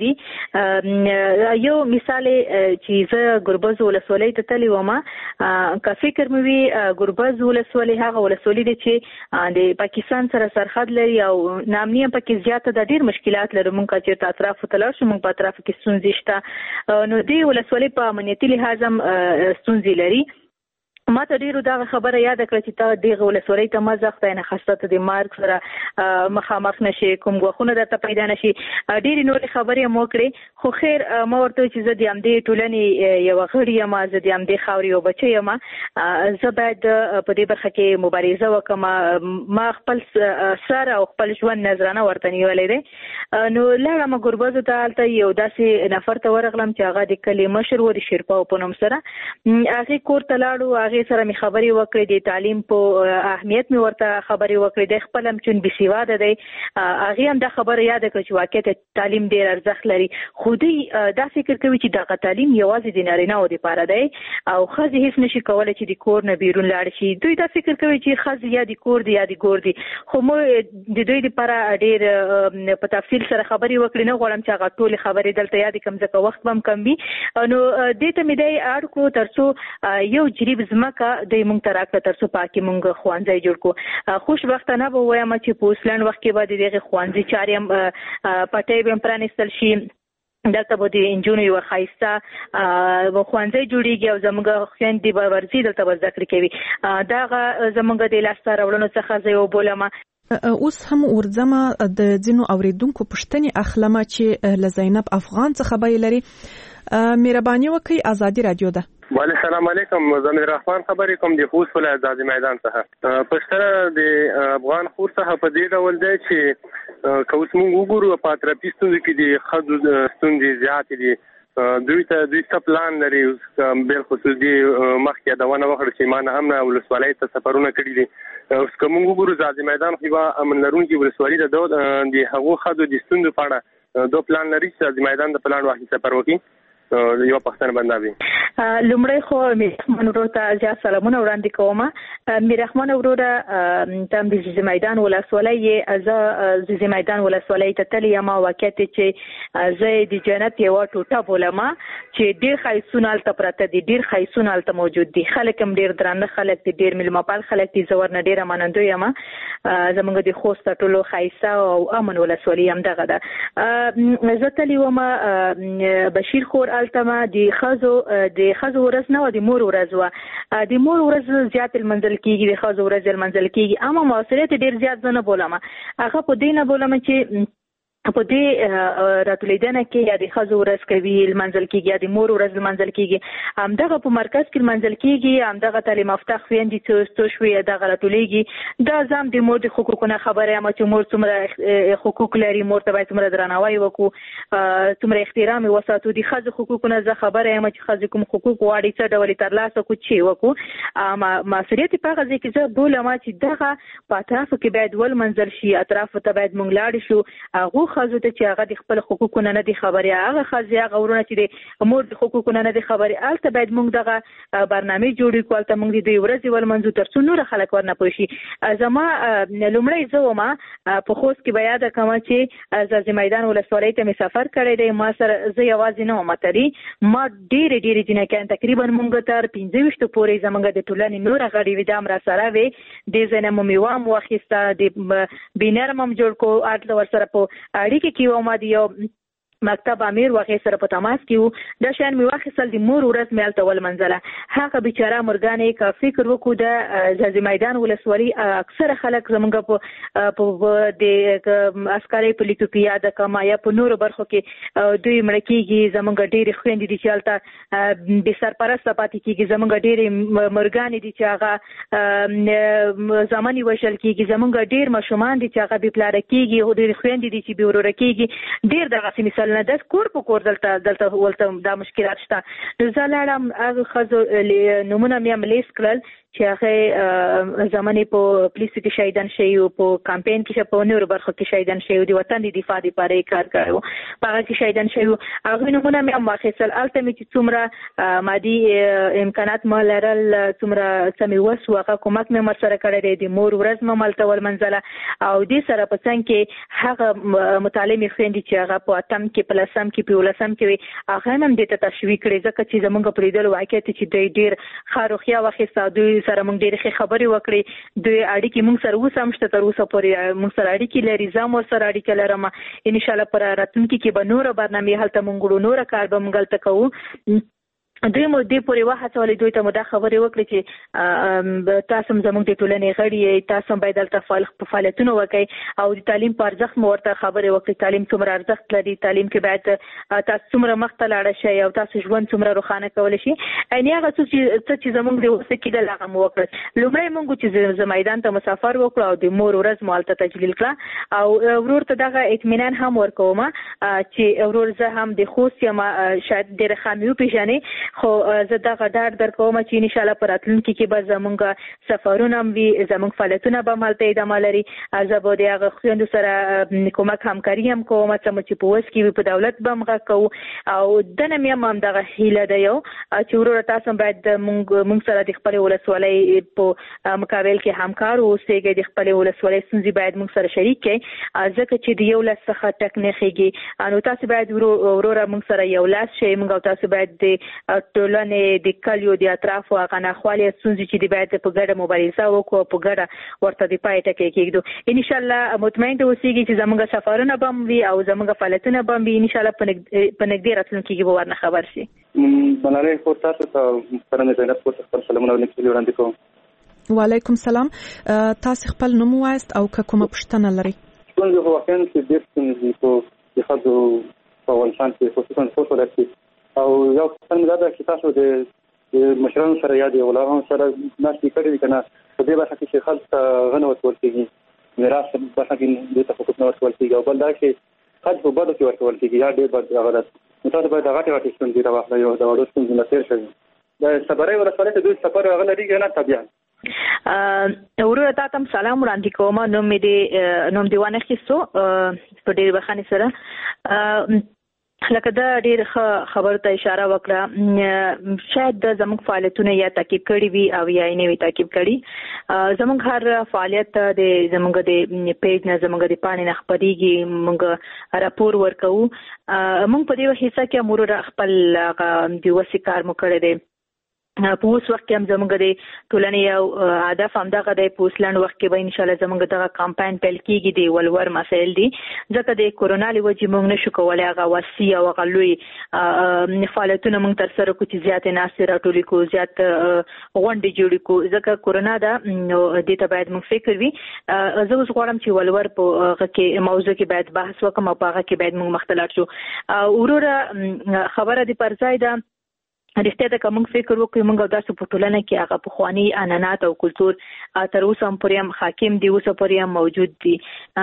دي. یو مثال چې زه ګربز ولسوالۍ ته تللی وم. که فکر مې وي ګربز ولسوالۍ هغه ولسوالۍ دی چې د پاکستان سره سرحد لري او نامني هم پکې زیاته د ډیر مشکلات لري. مونږ چې اطراف ته لاړ شو مونږ په اطراف کې ستونزې شته. نو دې ولسوالۍ په امنیتي لحاظ هم ستونزې لري. ما ته ډیرو دا خبره یاد کړه چې تا دغه ولسوالۍ ته مزه خدای نه خاصه د مارک سره مخامخ نشي کوم غوښونه درته پیدا نشي. ډیرې نورې خبرې مو کړې خو خیر ما ورته چې زه د همدې ټولنې یو غړی یم. زه د همدې خاورې یو بچی یم. زه باید په دې برخه کې مبارزه وکړم. ما خپل سر او خپل ژوند نظرانه ورته نیولې ده. نو لاړم ګربزو ته. هلته یو داسې نفر ته ورغلم چې هغه د کلي مشر و د شیرپاو په نوم سره. هغې کور ته لاړو. هغې سره مې خبرې وکړې د تعلیم په اهمیت مې ورته خبرې وکړې. د خپل هم چون بېسواده دی. هغې هم دا خبره یاده کړه چې واقعیت تعلیم ډېر ارزښت لري خو دوی دا فکر کوي چې دغه تعلیم یوازې د نارینه‌و دپاره دی او ښځې هېڅ نشي کولی چې د کور نه بیرون لاړ شي. دوی دا فکر کوي چې ښځې یا د کور دي یا د ګور دي. خو موږ د دوی دپاره ډېر په تفصیل سره خبرې وکړې. نه غواړم چې هغه ټولې خبرې دلته یادې کړم ځکه وخت به هم کم وي. نو دې ته مې دی اړ کړو تر څو یو جریب ځمکه دوی مونږ ته راکړه تر څو پاکې مونږ ښوونځی جوړ کړو. خوشبختانه به وایم چې په اوس لنډ وخت کې به د دغې ښوونځي چارې هم پټۍ به هم پرانیستل شي. دلته به د انجونو یوه ښایسته ښوونځی جوړېږي او زموږ خویندې به ورځي دلته به زده کړې کوي. دغه زموږ د لاسته راوړنو څخه زه یو بولم. اوس هم ورځمه د ځینو اوریدونکو پوښتنې اخلمه چې له زینب افغان څخه به یې لري. مهرباني وکړئ ازادي رادیو ده. وعلیکم السلام علیکم زمین رحمان خبرې کوم د خوست ولایت د میدان څخه پښتنه د افغان خور څخه په دې ډول دی چې کوس مونږ وګورو په ترپیستو کې د خدو ستوندې زیات دي دوی ته دوی څه پلان لري بل خصوص دي مخکې دا ونه وخت چې مان امن ولسوالۍ ته سفرونه کړی دي اوس کوم وګورو د میدان خو امن لرونکي ولسوالۍ د د هغو خدو د ستوندې په اړه دو پلان لري چې د میدان د پلان واحد سفر وکړي یو پښتنه بندوي. لومړی خو میرحمان ورور ته زیات سلامونه وړاندې کوم. میرحمان ورور تم د زیزی میدان ولسوالۍ از زیزی میدان ولسوالۍ ته تللی یم واقعیت چې زه د جنت یو ټوټه بولم چې ډیر خیسونه الته پراته دي ډیر خیسونه الته موجود دي خلک هم ډیر درانه خلک دي ډیر ملمپال خلک دي زور نه ډیر منندوی یم زمونږ د خوست ټولو خیسه او امن ولسوالۍ هم دغه ده. زه تللی وم بشیر خور التما د خزو د خزو ورځ نه و د مور ورځ و د مور ورځ زیات المنزل کیږي د خزو ورځ المنزل کیږي اما موثریت ډیر زیات نه بولم هغه په دې نه بولم چې په دې راتلیدنه کې یا د خزو ورځ کوي المنزل کیږي یا د مور ورځ المنزل کیږي همدغه په مرکز کې المنزل کیږي همدغه تعلیم یافته خويندې چې ستو شوې دغه راتلیږي دا زم د مور د حقوقونو خبره یم چې مور څومره حقوق لري مور ته باید څومره درناوی وکړو څومره احترام وساتو د خزو حقوقونو زه خبره یم چې خزو کوم حقوق واړي څه ډول ترلاسه کو چی وکړو اما مسؤلیت په غزه کې زه بولم چې دغه په اطراف کې باید ول منزل شي اطراف ته باید مونږ لاړ شو هغه خزو ته چې هغه د خپل حقوقونو نه دي خبري هغه خزي هغه ورونه چې د مور د حقوقونو نه دي خبري الته باید موږ دغه برنامه جوړی کول ته موږ د ورځې ول منځو تر څو نور خلک ورنه پوشي. زما لومړی زوما په خوست کې بیا د کما چې د میدان ولسوالۍ ته مسافر کړی دی ما سره زه یوازې نه متري ما ډېر ډېر جنکان تقریبا موږ تر پنځه وشت پورې زمونږ د ټولنې نور غړي وې د امر سره وې د زنه مو میوام واخیسته د بینرمم جوړ کو اټل ور سره په اړیکه کې و ما دیو مکتب امیر واقع سره په تماس کې د شان می واخصل د مور ورځ مېل تول منزله هغه بیچاره مرګانې کا فکر وکړو د ځای میدان ولسوالۍ اکثر خلک زمونږ په د عسکري پولیسو کې یاد کما یا په نور برخو کې دوی مړکیږي زمونږ ډېر خويندې دي چې الته به سرپرست پاتې کیږي زمونږ ډېر مرګانې دي چې هغه زماني وشل کیږي زمونږ ډېر مشومان دي چې هغه به پلار کیږي او ډېر خويندې دي چې به ورور کیږي ډېر دغه مثال نه د کور په کور دلته دلته ولته دا مشکلات شته نو زلاړم هغه خزو نمونه مې ملیس کړل چې هغه زمانه په پولیس کې شهیدان شوی او په کمپاین کې په نور برخو کې شهیدان شوی دی وطن د دفاع لپاره کار کړو هغه کې شهیدان شوی هغه نمونه مې واخیستل الته مې چې څومره مادي امکانات مال لرل څومره سمې وسو هغه کومک مې مر سره کړی دی مور ورځ مې ملتول منزله او دې سره په څنګه کې هغه مطالعه خويندې چې هغه په اتم کې پلسم کې په ولسم کې هغه هم دې ته تشویق کړي ځکه چې زمونږ په لیدل واقعیت چې ډېر ډېر خاروخیا واخیسته دوی سره موږ ډېر خبرې وکړې دوی اړیکې موږ سره اوس هم شته تر اوسه پورې موږ سره اړیکې لري زم ور سره اړیکې لرم ان شاء الله پر راتلونکي کې به نور برنامه هلته موږ نور کار به موږ ته کوو دوی مو دې پورې وهڅولې دوی ته مو دا خبرې وکړي چې تاسو زموږ د ټولنې غړي تاسو باید دلته فعالیتونه وکړئ او د تعلیم په ارزښت مو ورته خبرې وکړي تعلیم څومره ارزښت لري تعلیم کې باید تاسو څومره مخته لاړ شئ او تاسو ژوند څومره روښانه کولی شي ان هغه څه چې زموږ د اوسه کېدل هغه مو وکړل لومړی موږ چې ز میدان ته مسافر وکړو او د مور ورځ مالته تجلیل کړه او ورور ته دغه اطمینان هم ورکوم چې ورور زه هم د خوست یم شاید ډېر خامیو پیژنې خو زه دا غډار درکوم چې ان شاء الله پر راتلونکي کې به زمونږ سفرونه هم وي زمونږ فعالیتونه به مالته ادامه لري زه به د هغه خویندو سره کومک همکاري هم کوم چې په وس کې په دولت به هم غږ کوو او دنه مې هم همدغه هیله ده یو چې وروره تاسو باید مونږ مونږ سره د خپلې ولسوالۍ په مقابل کې همکار اوسئ د خپلې ولسوالۍ ستونزې باید مونږ سره شریک کړئ ځکه چې د یو لاس څخه ټک نه خیږي نو تاسو باید وروره مونږ سره یو لاس شئ مونږ او تاسو باید د ټولنې د کلیو د اطرافو هغه ناخوالې ستونزې چې د باید په ګډه مبارزه وکړو په ګډه ورته د پای ټکی کېږدو ان شاء الله مطمئن اوسئ چې زموږ سفرونه به وي او زموږ فعالیتونه به وي ان شاء الله په نږدې راتلونکي کې به ورنه خبر شي. بناري خور تاسو ته محترم زینب خور خپل سلامونه وړاندې کوم. وعلیکم سلام تاسو خپل نوم وایست او که کومه پوښتنه لرئ؟ څنګه خو واقعا چې ډېر ستونزې په د ښځو په افغانستان کې خصوصا په ولایت کې او یو څنګه دا چې تاسو د مشرانو سره یا د علماو سره ناشې کړې کنه په دې برخه کې خلک غنه ورکول کېږي میراث برخه کې د حقوق نه ورکول کېږي او بل دا چې خلک په بده کې ورکول کېږي یا ډېر بد غلط نو تاسو باید هغه ټاټ ستونزې راوخلئ او دا وړو ستونزې نه تېر شئ د صبرۍ ولسوالۍ ته دوی سفر هغه لري نه طبیعت ورور ته تم سلام وړاندې کوم نو مې دې نوم دی وانه خېسو په ډېر بخانه سره لکه دا ډېر خبر ته اشاره وکړه شاید د زموږ فعالیتونه یا تعقیب کړي وي او یا یې نه وي تعقیب کړي زموږ هر فعالیت د زموږ د پیج نه زموږ د پاڼې نه خپرېږي موږ راپور ورکوو موږ په دې حصہ کې امور خپل د وسې کار مو کړی دی په اوس وخت کې هم زموږ د ټولنې یو هدف همدغه دی په اوس لنډ وخت کې به انشاءالله زموږ دغه کمپاین پیل کېږي د ولور مسایل دي ځکه د کورونا له وجې موږ نشو کولی هغه وسیع او هغه لوی فعالیتونه موږ ترسره کړو چې زیاتې ناستې راټولې کړو زیات غونډې جوړې کړو ځکه کورونا ده نو دې ته باید موږ فکر وي زه اوس غواړم چې ولور په هغه کې موضوع کې باید بحث وکړم او په هغه کې باید موږ مخته لاړ شو وروره خبره دې پر ځای ده رښتیا ده که موږ فکر وکړو موږ داسې په ټولنه کې هغه پخواني عنعنات او کلتور تر اوسه هم پورې هم حاکم دي اوسه پورې هم موجود دي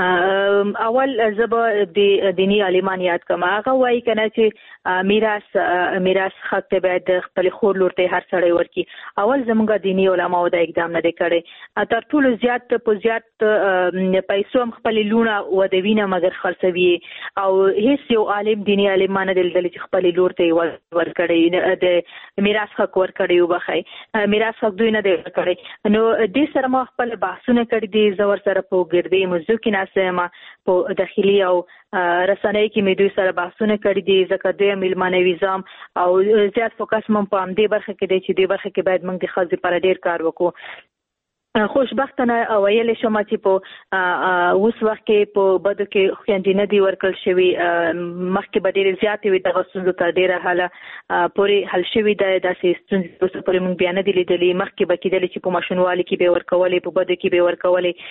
اول زه به د دیني عالمان یاد کړم هغه وایي که نه چې میراث میراث حق ته باید خپلې خور لور ته هر سړی ورکړي اول زموږ دیني علماو دا اقدام نه دی کړی تر ټولو زیات په زیات پیسو هم خپلې لوڼه ودوي نه مګر خرڅوي او هیڅ یو عالم دیني عالم نه دی لیدلی چې خپلې لور ته یې ورکړی د میراث حق ورکړی وبخئ میراث حق دوی نه دی ورکړی نو دې سره ما خپل بحثونه کړي دي زه ورسره په ګردې موضوع کې ناسته یم په داخلي او رسنۍ کې مې دوی سره بحثونه کړي دي ځکه دوی میلمانه نظام او زیات فوکس مم په همدې برخه کې دی چې دې برخه کې باید موږ د ښځې لپاره ډېر کار وکړو خوشبختانه ویلی شم چې په اوس وخت کې په بدو کې خویندې نه دي ورکړل شوي مخکې به ډېرې زیاتې وي دغه ستونزو ته ډېره حاله پورې حل شوي ده داسې ستونزې اوسه پورې موږ بیا نه دي لیدلي مخکې به کېدلې چې په ماشوموالي کې به یې ورکولې په بدو کې به یې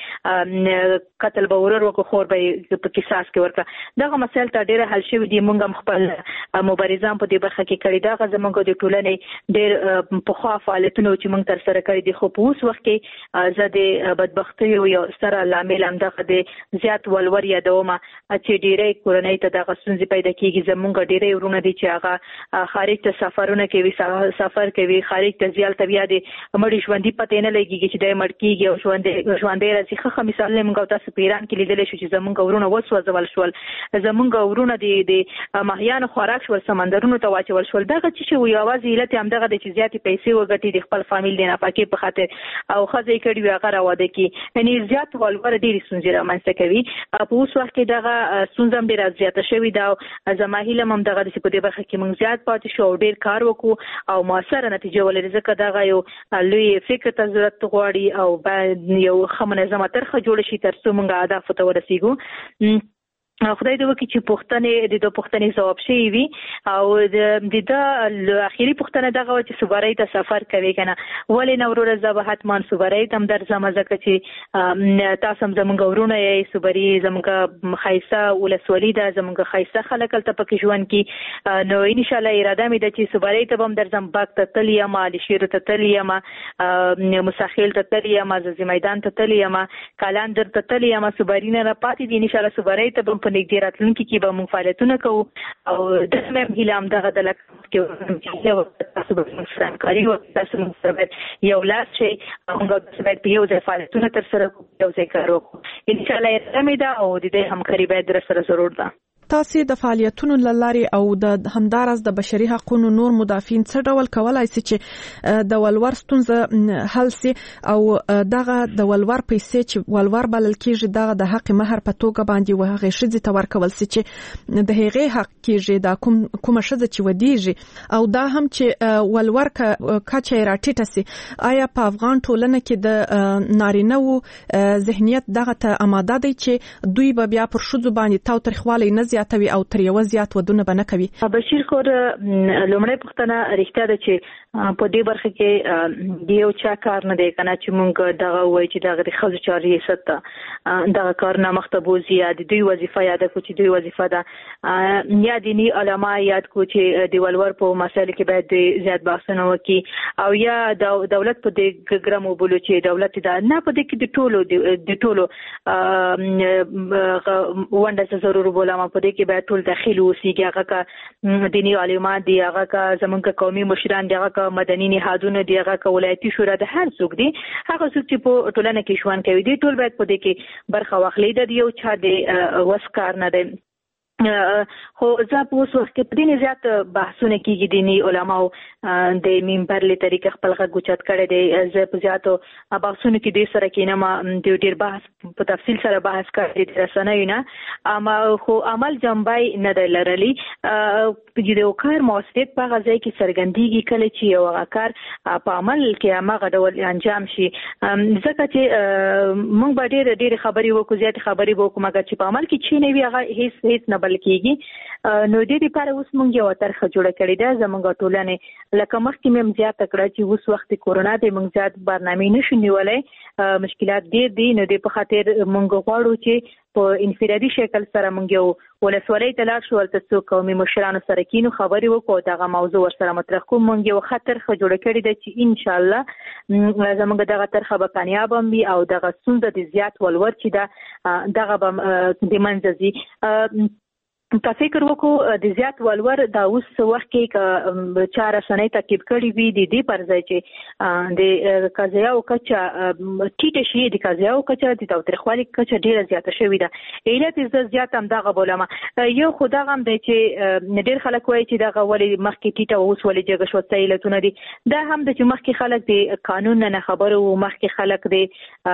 ورکولې قتل به ورور وکړو خور به یې په قصاص کې ورکړه دغه مسایل ته ډېره حل شوي دي موږ هم خپل مبارزه هم په دې برخه کې کړې دغه زموږ د ټولنې ډېر پخوا فعالیتونه چې موږ ترسره کړي دي خو په اوس وخت کې زه د بدبختۍ یو ستره لامل همدغه د زیات ولور یادوم چې ډېری کورنۍ ته دغه ستونزې پیدا کېږي زموږ ډېری ورونه دي چې هغه خارج ته سفرونه کوي سفر کوي خارج ته ځي هلته بیا د مړي ژوندي پته نه لګېږي چې دی مړ کېږي او ژوندی ژوندی راځي ښه ښه مثالونه موږ او تاسو په ایران کې لیدلی شو چې زموږ ورونه وسوځول شول زموږ ورونه د ماهیانو خوراک شول سمندرونو ته واچول شول دغه څه چې یوازې علت یې همدغه دی چې زیاتې پیسې وګټي د خپل فامیل د ناپاکۍ په خاطر او ښځه یې کړي وي هغه راواده کړي یعنې زیات ولور ډېرې ستونزې رامنځته کوي په اوس وخت کې دغه ستونزه هم ډېره زیاته شوې ده او زما هیله هم همدغه ده چې په دې برخه کې موږ زیات پاتې شو او ډېر کار وکړو او مؤثره نتیجه ولري ځکه دغه یو لوی فکر ته ضرورت غواړي او باید یو ښه منظمه طرحه جوړه شي تر څو موږ اهدافو ته ورسېږو خدای دې وکړي چې پوښتنې د دوه پوښتنې ځواب شوي وي او د ده اخري پوښتنه دغه وه چې صوبرۍ ته سفر کوي که نه ولې نه وروره زه به حتما صوبرۍ ته هم درځم ځکه چې تاسو هم زموږ ورونه یې صوبري زموږ ښایسته ولسوالي ده زموږ ښایسته خلک هلته پکې ژوند کړي نو انشاءالله اراده مې ده چې صوبرۍ ته به هم درځم باغ ته تللی یم علیشیرو ته تللی یم مساخیل ته تللی یم زازي میدان ته تللی یم کالندر ته تللی یم صوبري نه راپاتې دي انشاءالله صوبرۍ ته به په نږدې راتلونکي کې به موږ فعالیتونه کوو او دغه مې هم هیله همدغه ده لکه کې تاسو به موږ سره همکاري وکړو تاسو موږ سره باید یو لاس شئ موږ داسې باید په یو ځای فعالیتونه ترسره کړو یو ځای کار وکړو انشاءالله اراده مې ده او د دې همکاري باید درسره ضرور ده تاسو د فعالیتونو لارې او د همدارس د بشري حقوقو نور مدافعین څه ډول کولای شي چې د ولور ستونزه حل شي او دغه د ولور پیسې چې ولور بلل کیږي دغه د حق مهر په توګه باندې وهغه شذ ته ورکول شي چې د هغې حق کیږي د کوم کومه شذ چې ودیږي او دا هم چې ولور کچه راټیټه شي آیا په افغان ټولنه کې د نارینه‌و ذهنیت دغه ته آماده دی چې دوی به بیا پر شذ باندې تاو ترخوالی نه زیاتوي او تر یو زیات ودونه بنه کوي. بشیر کور لومړی پښتنه رښتیا ده چې په دې برخه کې د یو چا کار نه دی کنه چې مونږ دغه وایي چې دغه د خځو چاري ست دغه کار نه مختبوز یا د دوی وظیفه یاد کو چې دوی وظیفه ده یا دینی علما یاد کو چې د ولور په مسایل کې باید زیات بحثونه وکړي او یا د دولت په دې ګرامو بولو چې دولت دا نه په دې کې د ټولو د ټولو ونده ضرور بولما په دې کې باید ټول داخلي اوسېږي هغه کا دینی علما دی هغه کا زمونږ قومي مشران دی هغه کا مدني نهادونه دی هغه کا ولایتي شورا د هر څوک دی هغه څوک چې په ټولنه کې ژوند کوي دی ټول باید په دې کې برخه واخلي د یو چا د وس کار نه دی. خو زه په اوس وخت کې په دې زیات بحثونه کېږي دیني علماو د منبر له طریقې خپل غږ اوچت کړی دی. زه په زیاتو بحثونو کې دې سره کېنم د ډېر بحث په تفصیل سره بحث کړی دی د رسنیو نه اما خو عمل جنبای نه دی لرلی چې د یو کار موثریت په هغه ځای کې څرګندېږي کله چې یو هغه کار په عمل کې هماغه ډول انجام شي ځکه چې موږ به ډېرې ډېرې خبرې وکړو زیاتې خبرې به وکړو مګر چې په عمل کې چې نه وي هغه هېڅ هېڅ نه کېږي نو دې لپاره اوس موږ یو طرحه جوړه کړې ده زموږ ټولنې لکه مخکې مې هم زیاته کړه چې اوس وخت کورونا دی موږ زیات برنامې نشو نیولی مشکلات ډېر دي نو دې په خاطر موږ غواړو چې په انفرادي شکل سره موږ یو ولسوالۍ ته لاړ شو هلته څو قومي مشرانو سره کینو خبرې وکړو دغه موضوع ورسره مطرح کوو موږ یو ښه طرحه جوړه کړې ده چې انشاءالله زموږ دغه طرحه به کامیابه هم وي او دغه ستونزه د زیات ولور چې ده دغه به د منځه ځي. که فکر وکړو د زیات ولور دا اوس وخت کې چا رسنۍ تعقیب کړي وي د دې پر ځای چې د قضایاو کچه ټیټه شي د قضایاو کچه د تاوتریخوالي کچه ډېره زیاته شوې ده علت یې زه زیات همدغه بولمه یو خو دغه هم دی چې ډېر خلک وایي چې دغه ولې مخکې ټیټه اوس ولې جګه شوه څه علتونه دي دا هم د چې مخکې خلک د قانون نه خبره وو مخکې خلک د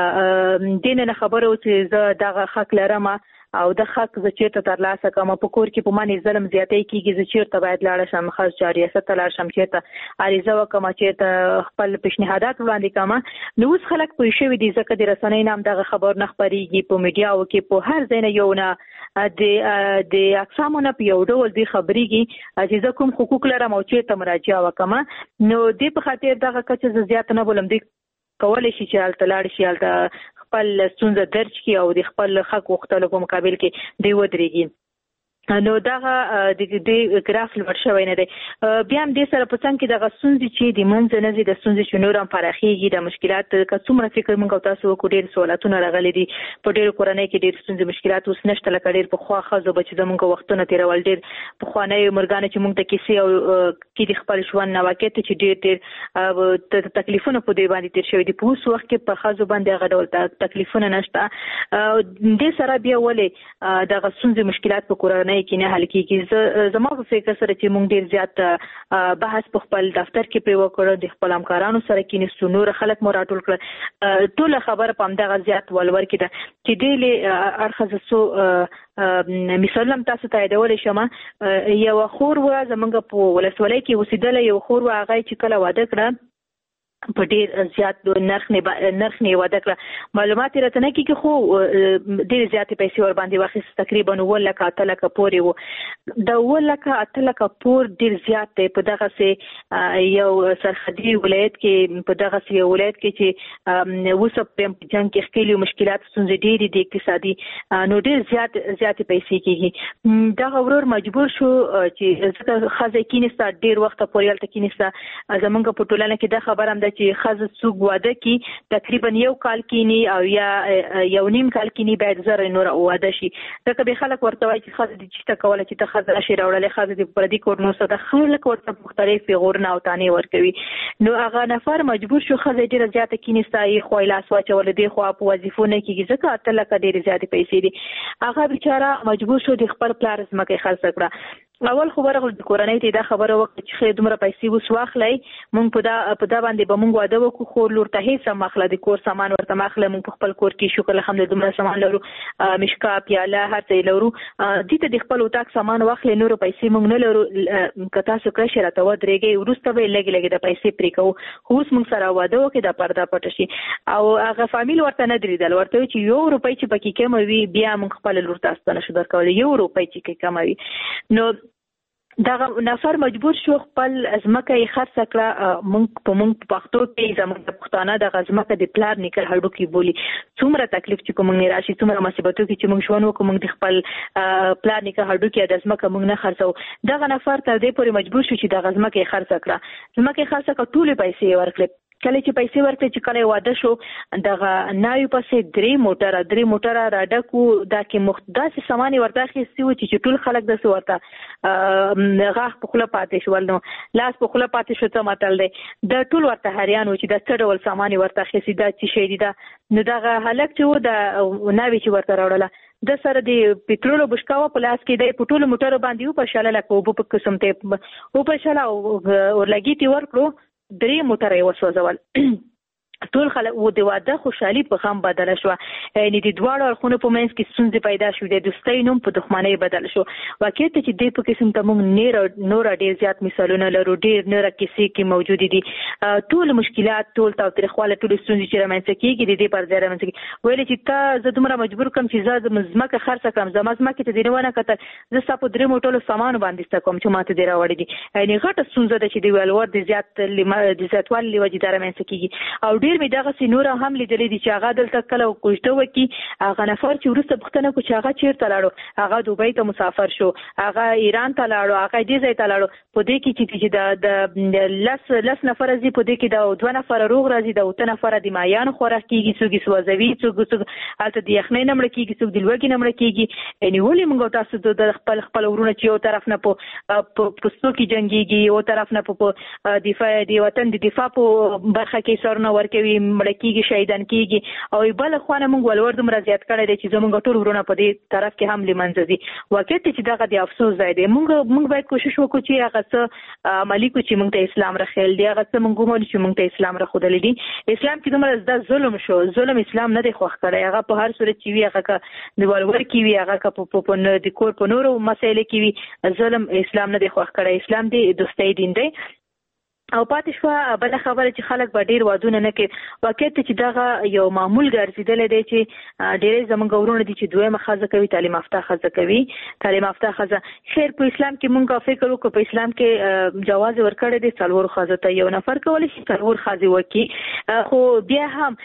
دې نه خبره وو چې زه دغه حق لرم او د حق زه چیرته ترلاسه کوم په کور کې په باندې ظلم زیاتی کېږي زه چیرته باید لاړ شم خاص جاري ریاست ته لاړ شم چیرته عریضه وکړم چیرته خپل پیشنهادات وړاندې کوم نو اوس خلک پوه شوي دي ځکه د رسنۍ نه هم دغه خبر نه خپرېږي په میډیاو کې په هر ځای نه یو نه د د اقسامو نه په یو ډول دې خبرېږي چې زه کوم حقوق لرم او چیرته مراجعه وکړم نو دې په خاطر دغه کچه زه زیات نه بولم دی کولی شي چې هلته لاړ شي هلته خپل ستونزه درج کړي او د خپل حق غوښتلو په مقابل کې دی ودرېږي نو دغه د ګراف لوړ شوی نه دی بیا هم دې سره په څنګ کې دغه ستونزې چې د منځه نه ځي د ستونزې چې نور هم پراخېږي د مشکلات که څومره فکر موږ او تاسو وکړو ډېر سوالاتونه راغلي دي په ډېرو کورنۍ کې ډېر ستونزې مشکلات اوس نشته لکه ډېر پخوا ښځو به چې زموږ وختونه تېرول ډېر پخوانیو مورګانو چې موږ ته کیسې او کې د خپل ژوند نه واقع ته چې ډېر ډېر تکلیفونه په دې باندې تېر شوي دي په اوس وخت کې په ښځو باندې هغه ډول تکلیفونه نشته دې سره بیا ولې دغه ستونزې مشکلات په کورنۍ کې نه حل کېږي زما په فکر سره چې موږ ډېر زیات بحث په خپل دفتر کې پرې وکړو د خپل همکارانو سره کېناستو نور خلک مو راټول کړل ټوله خبره په همدغه زیات ولور کې ده چې دې له اړخه څو مثال هم تاسو ته یادولی شم یوه خور وه زموږ په ولسوالۍ کې اوسېدله یو خور وه هغه چې کله واده کړه په ډېر زیات نرخ نه نرخ نه واده کړه معلومات راته نه کېږي خو ډېرې زیاتې پیسې ورباندې واخیست تقریبا اووه لکه اته لکه پورې وو د اووه لکه اته لکه پور ډېر زیات دی په دغسې یو سرحدي ولایت کې په دغسې یو ولایت کې چې اوس په جنګ کې ښکلي مشکلات ستونزې ډېرې دي اقتصادي نو ډېر زیات زیاتې پیسې کېږي دغه ورور مجبور شو چې ځکه ښځه کېنسته ډېر وخته پورې هلته کېنسته زموږ په ټولنه کې دا خبره هم ده چې ښځه څوک واده کړي تقریبا یو کال کېني او یا یو نیم کال کېني باید زر نور واده شي ځکه به خلک ورته وایي چې ښځه دې چېرته کوله چې ته ښځه نشي راوړلی ښځه دې پردي کور نوسه ده خلک ورته مختلف پیغورونه او تانې ورکوي نو هغه نفر مجبور شو ښځه ډېره زیاته کېنسته یې خوا یې لاس واچوله دې خوا په وظیفو نه کېږي ځکه اته لکه ډېرې زیاتې پیسې دي هغه بیچاره مجبور شو د خپل پلار ځمکه یې خرڅه کړه اول خو ورغل د کورنۍ ته دا خبره وکړه چې خې دومره پیسې وس واخلای مونږ په دا په دا باندې به مونږ واده وکړو خو لور ته هیڅ مخله د کور سامان ورته مخله مونږ په خپل کور کې شکر الحمدلله دومره سامان لرو مشکا پیاله هر څه لرو دې ته د خپل وتاک سامان واخلې نور پیسې مونږ نه لرو کتا سو کړه شرط و درېږي ورسته به لګي لګي د پیسې پرې کو خو اوس مونږ سره واده وکړو د پردا پټ شي او هغه فامیل ورته نه درېدل ورته چې یو روپۍ چې پکې کموي بیا مونږ خپل لور ته ستنه شو درکول یو روپۍ چې کموي نو دا نفر مجبور شو خپل ازمکه یې خرڅ کړه مونږ په مونږ پښتو کې زموږ د پښتانه د ازمکه د پلار نیکر هډو کې بولی څومره تکلیف چې کوم نه راشي څومره مصیبتو کې چې مونږ شون وکړو مونږ د خپل پلار نیکر هډو کې د ازمکه مونږ نه خرڅو دا نفر تر دې پورې مجبور شو چې د ازمکه یې خرڅ کړه ازمکه خرڅ کړه ټول پیسې ورکړي کله چې پیسې ورکړي چې کله واده شو دغه ناوی پسې درې موټر درې موټر راډکو دا کې مخداسي سامان ورته خېستي و چې ټول خلک د ورته غاخ په خله پاتې شو نو لاس په خله پاتې شو ته متل دی د ټول ورته هریان و چې د څه ډول سامان ورته خېستي دا چې شي دا نو دغه هلک چې و د ناوی چې ورته راوړله د سره د پټرول بشکاوه په لاس کې د پټرول موټر باندې په شاله لکه وب په قسم ته او په شاله ورلګیتی ورکړو درې موټر یې وسوځول ټول خلک و د واده خوشحالي په غم بدل شو یعنی د دواړو اړخونو په منځ کې ستونزې پیدا شو د دوستۍ نوم په دښمنۍ بدل شو واقع ته چې دې په قسم ته موږ نور نور ډېر زیات مثالونه لرو ډېر نور کیسې کې موجود دي ټول مشکلات ټول تاوتریخواله ټول ستونزې چې رامنځته کېږي د دې پر ځای رامنځته کېږي ویل چې تا زه دومره مجبور کوم چې زه د ځمکه خرڅ کړم زما ځمکې ته دې ونه کتل زه ستا په درې موټرو سامان باندې ستا کوم چې ماته دې راوړي دي یعنې غټه ستونزه ده چې د ولور د زیات د زیاتوالي له وجې دا رامنځته کېږي او ډېر مې دغسې نور هم لیدلې دي چې هغه دلته کله کوژده وکړي هغه نفر چې وروسته پوښتنه وکړو چې هغه چېرته لاړو هغه دوبۍ ته مسافر شو هغه ایران ته لاړو هغه دې ځای ته لاړو په دې کې چې د لس لس نفر راځي په دې کې د دوه نفره روغ راځي د اوته نفره د مایانو خوراک کېږي څوک یې سوځوي څوک څوک هلته د یخنۍ نه مړه کېږي څوک د لوږې نه مړه کېږي یعنې ولې موږ تاسو د خپل خپل ورونه چې یو طرف نه په پوستو کې جنګېږي یو طرف نه په دفاع د وطن د دفاع په برخه کې سرونه ورکوي مړه کېږي شهیدان کېږي او بل خو نه موږ ولور دومره زیات کړی دی چې زموږ ټول ورونه په دې طرف کې هم له منځه ځي واقع ته چې دغه د افسوس ځای دی موږ موږ باید کوشش وکړو چې هغه څه عملي کړو چې موږ ته اسلام راخېل دی هغه څه موږ ومنو چې موږ ته اسلام راښودلی دي اسلام کې دومره زده ظلم شو ظلم اسلام نه دی خوښ کړی هغه په هر صورت چې وي هغه که د ولور کې وي هغه که په د کور په نورو مسایلو کې وي ظلم اسلام نه دی خوښ کړی اسلام دی دوستۍ دین دی او پاتې شوه بله خبره چې خلک به ډېر وادونه نه کوي واقع ته چې دغه یو معمول ګرځېدلی دی چې ډېری زموږ ورونه دي چې دویمه ښځه کوي تعلیم یافته ښځه کوي تعلیم یافته ښځه خیر په اسلام کې موږ فکر وکړو په اسلام کې جواز ورکړی دی څلورو ښځو ته یو نفر کولی شي څلور ښځې وکړي خو بیا هم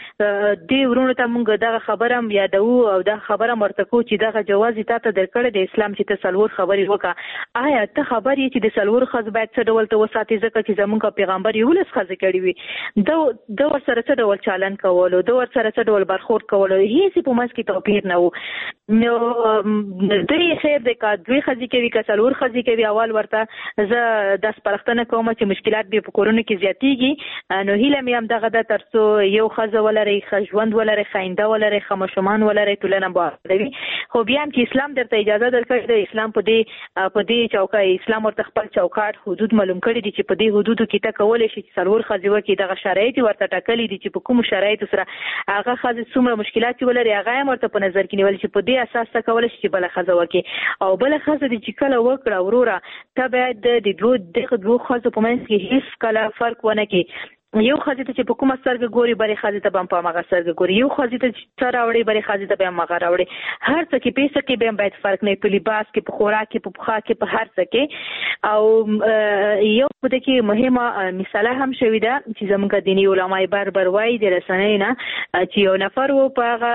دې ورونو ته موږ دغه خبره هم یادوو او دغه خبره هم ورته کوو چې دغه جواز یې تا ته درکړی دی اسلام چې ته څلور خبرې وکړه آیا ته خبر یې چې د څلورو ښځو باید څه ډول ته وساتې ځکه چې زموږ پیغمبر یولس ښځې کړي وي د د ورسره څه ډول چالن کولو د ورسره څه ډول برخورد کولو هېڅ په منځ کې توپیر نه و نو دوی خیر دی که دوی ښځې کوي که څلور ښځې کوي اول ورته زه دا سپارښتنه کوم چې مشکلات به په کورونو کې زیاتېږي نو هیله مې همدغه ده تر څو یو ښځه ولرئ ښه ژوند ولرئ ښه آینده ولرئ ښه ماشومان ولرئ ټولنه به آبادوي خو بیا هم چې اسلام درته اجازه درکړې ده اسلام په دې په دې چوکۍ اسلام ورته خپل چوکاټ حدود معلوم کړي دي چې په دې حدودو کې ته کولی شي چې څلور ښځې وکړي دغه شرایط ورته ټاکلي دي چې په کومو شرایطو سره هغه ښځې څومره مشکلات ولري هغه هم ورته په نظر کې نیول چې په دې اساس ته کولی شي چې بله ښځه وکړي او بله ښځه دي چې کله وکړه وروره ته باید د دوو دغه دوو ښځو په منځ کې هېڅ کله فرق ونه کړي یو ښځې ته چې په کومه سترګه ګوري بلې ښځې ته به هم په همغه سترګه ګوري یو ښځې ته چې څه راوړي بلې ښځې ته به هم هغه راوړي هر څه کې پیسه کې به هم باید فرق نه وي په لباس کې په خوراک کې په پخا کې په هر څه کې او یو په دې کې مهمه مسله هم شوې ده چې زموږ دیني علما بار بار وایي د رسنیو نه چې یو نفر و په هغه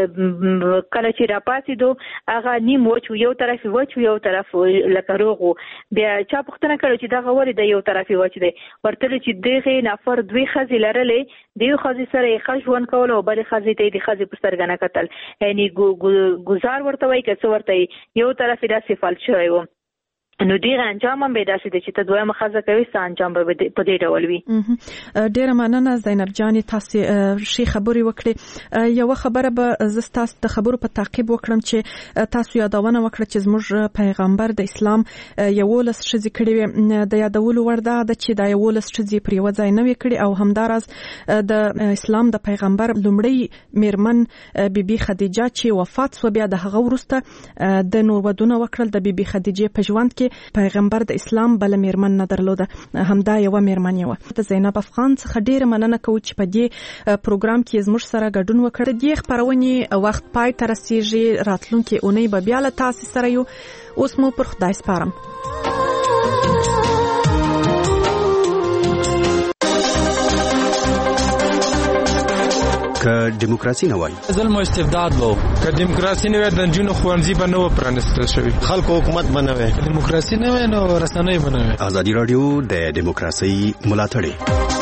کله چې راپاڅېدو هغه نیم وچ و یو طرف یې وچ و یو طرف لکه روغ و بیا چا پوښتنه کړې چې دغه ولې د یو طرف یې وچ دی ورته چې دغې نفر دوی ښځې لرلې د یو ښځې سره یې ښه ژوند کول او بلې ښځې ته یې د ښځې په سترګه نه کتل یعنې ګزار ورته وایي که څه ورته یو طرف یې داسې فلج شوی و نو ډیر انجام هم به داسې چې ته دویمه خزه کوي ست انجام به په دې ډول وي. ډیره مننه زینب جان، تاسو شي خبري وکړي. یو خبره به زستاس د خبرو په تعقیب وکړم چې تاسو یادونه وکړه چې زموږ پیغمبر د اسلام یو لس شذ کړي د یادولو ورده د چې د یو لس شذ پر یو ځای نه وکړي او همدارز د اسلام د پیغمبر لومړی میرمن بیبي خدیجه چې وفات شو بیا د هغه وروسته د نور ودونه وکړل. د بیبي خدیجه په ژوند کې پیغمبر د اسلام بل میرمن نه درلوده، همدا یو میرمن یو. د زینب افغان څخه ډیره مننه کوم چې په دې پروګرام کې زموږ سره ګډون وکړ. د خبرونې وخت پای ته رسیږي، راتلونکي اونۍ به بیا له تاسو سره یو. اوس مو پر خدای سپارم. که دیموکراسي نه وای ظلم او استبداد وو، که دیموکراسي نه وای د جنونو خوانځي به نو پرانستل شوی، خلکو حکومت بنوي، دیموکراسي نه وای نو رسنۍ بنوي. ازادي رادیو د دیموکراسي ملاتړ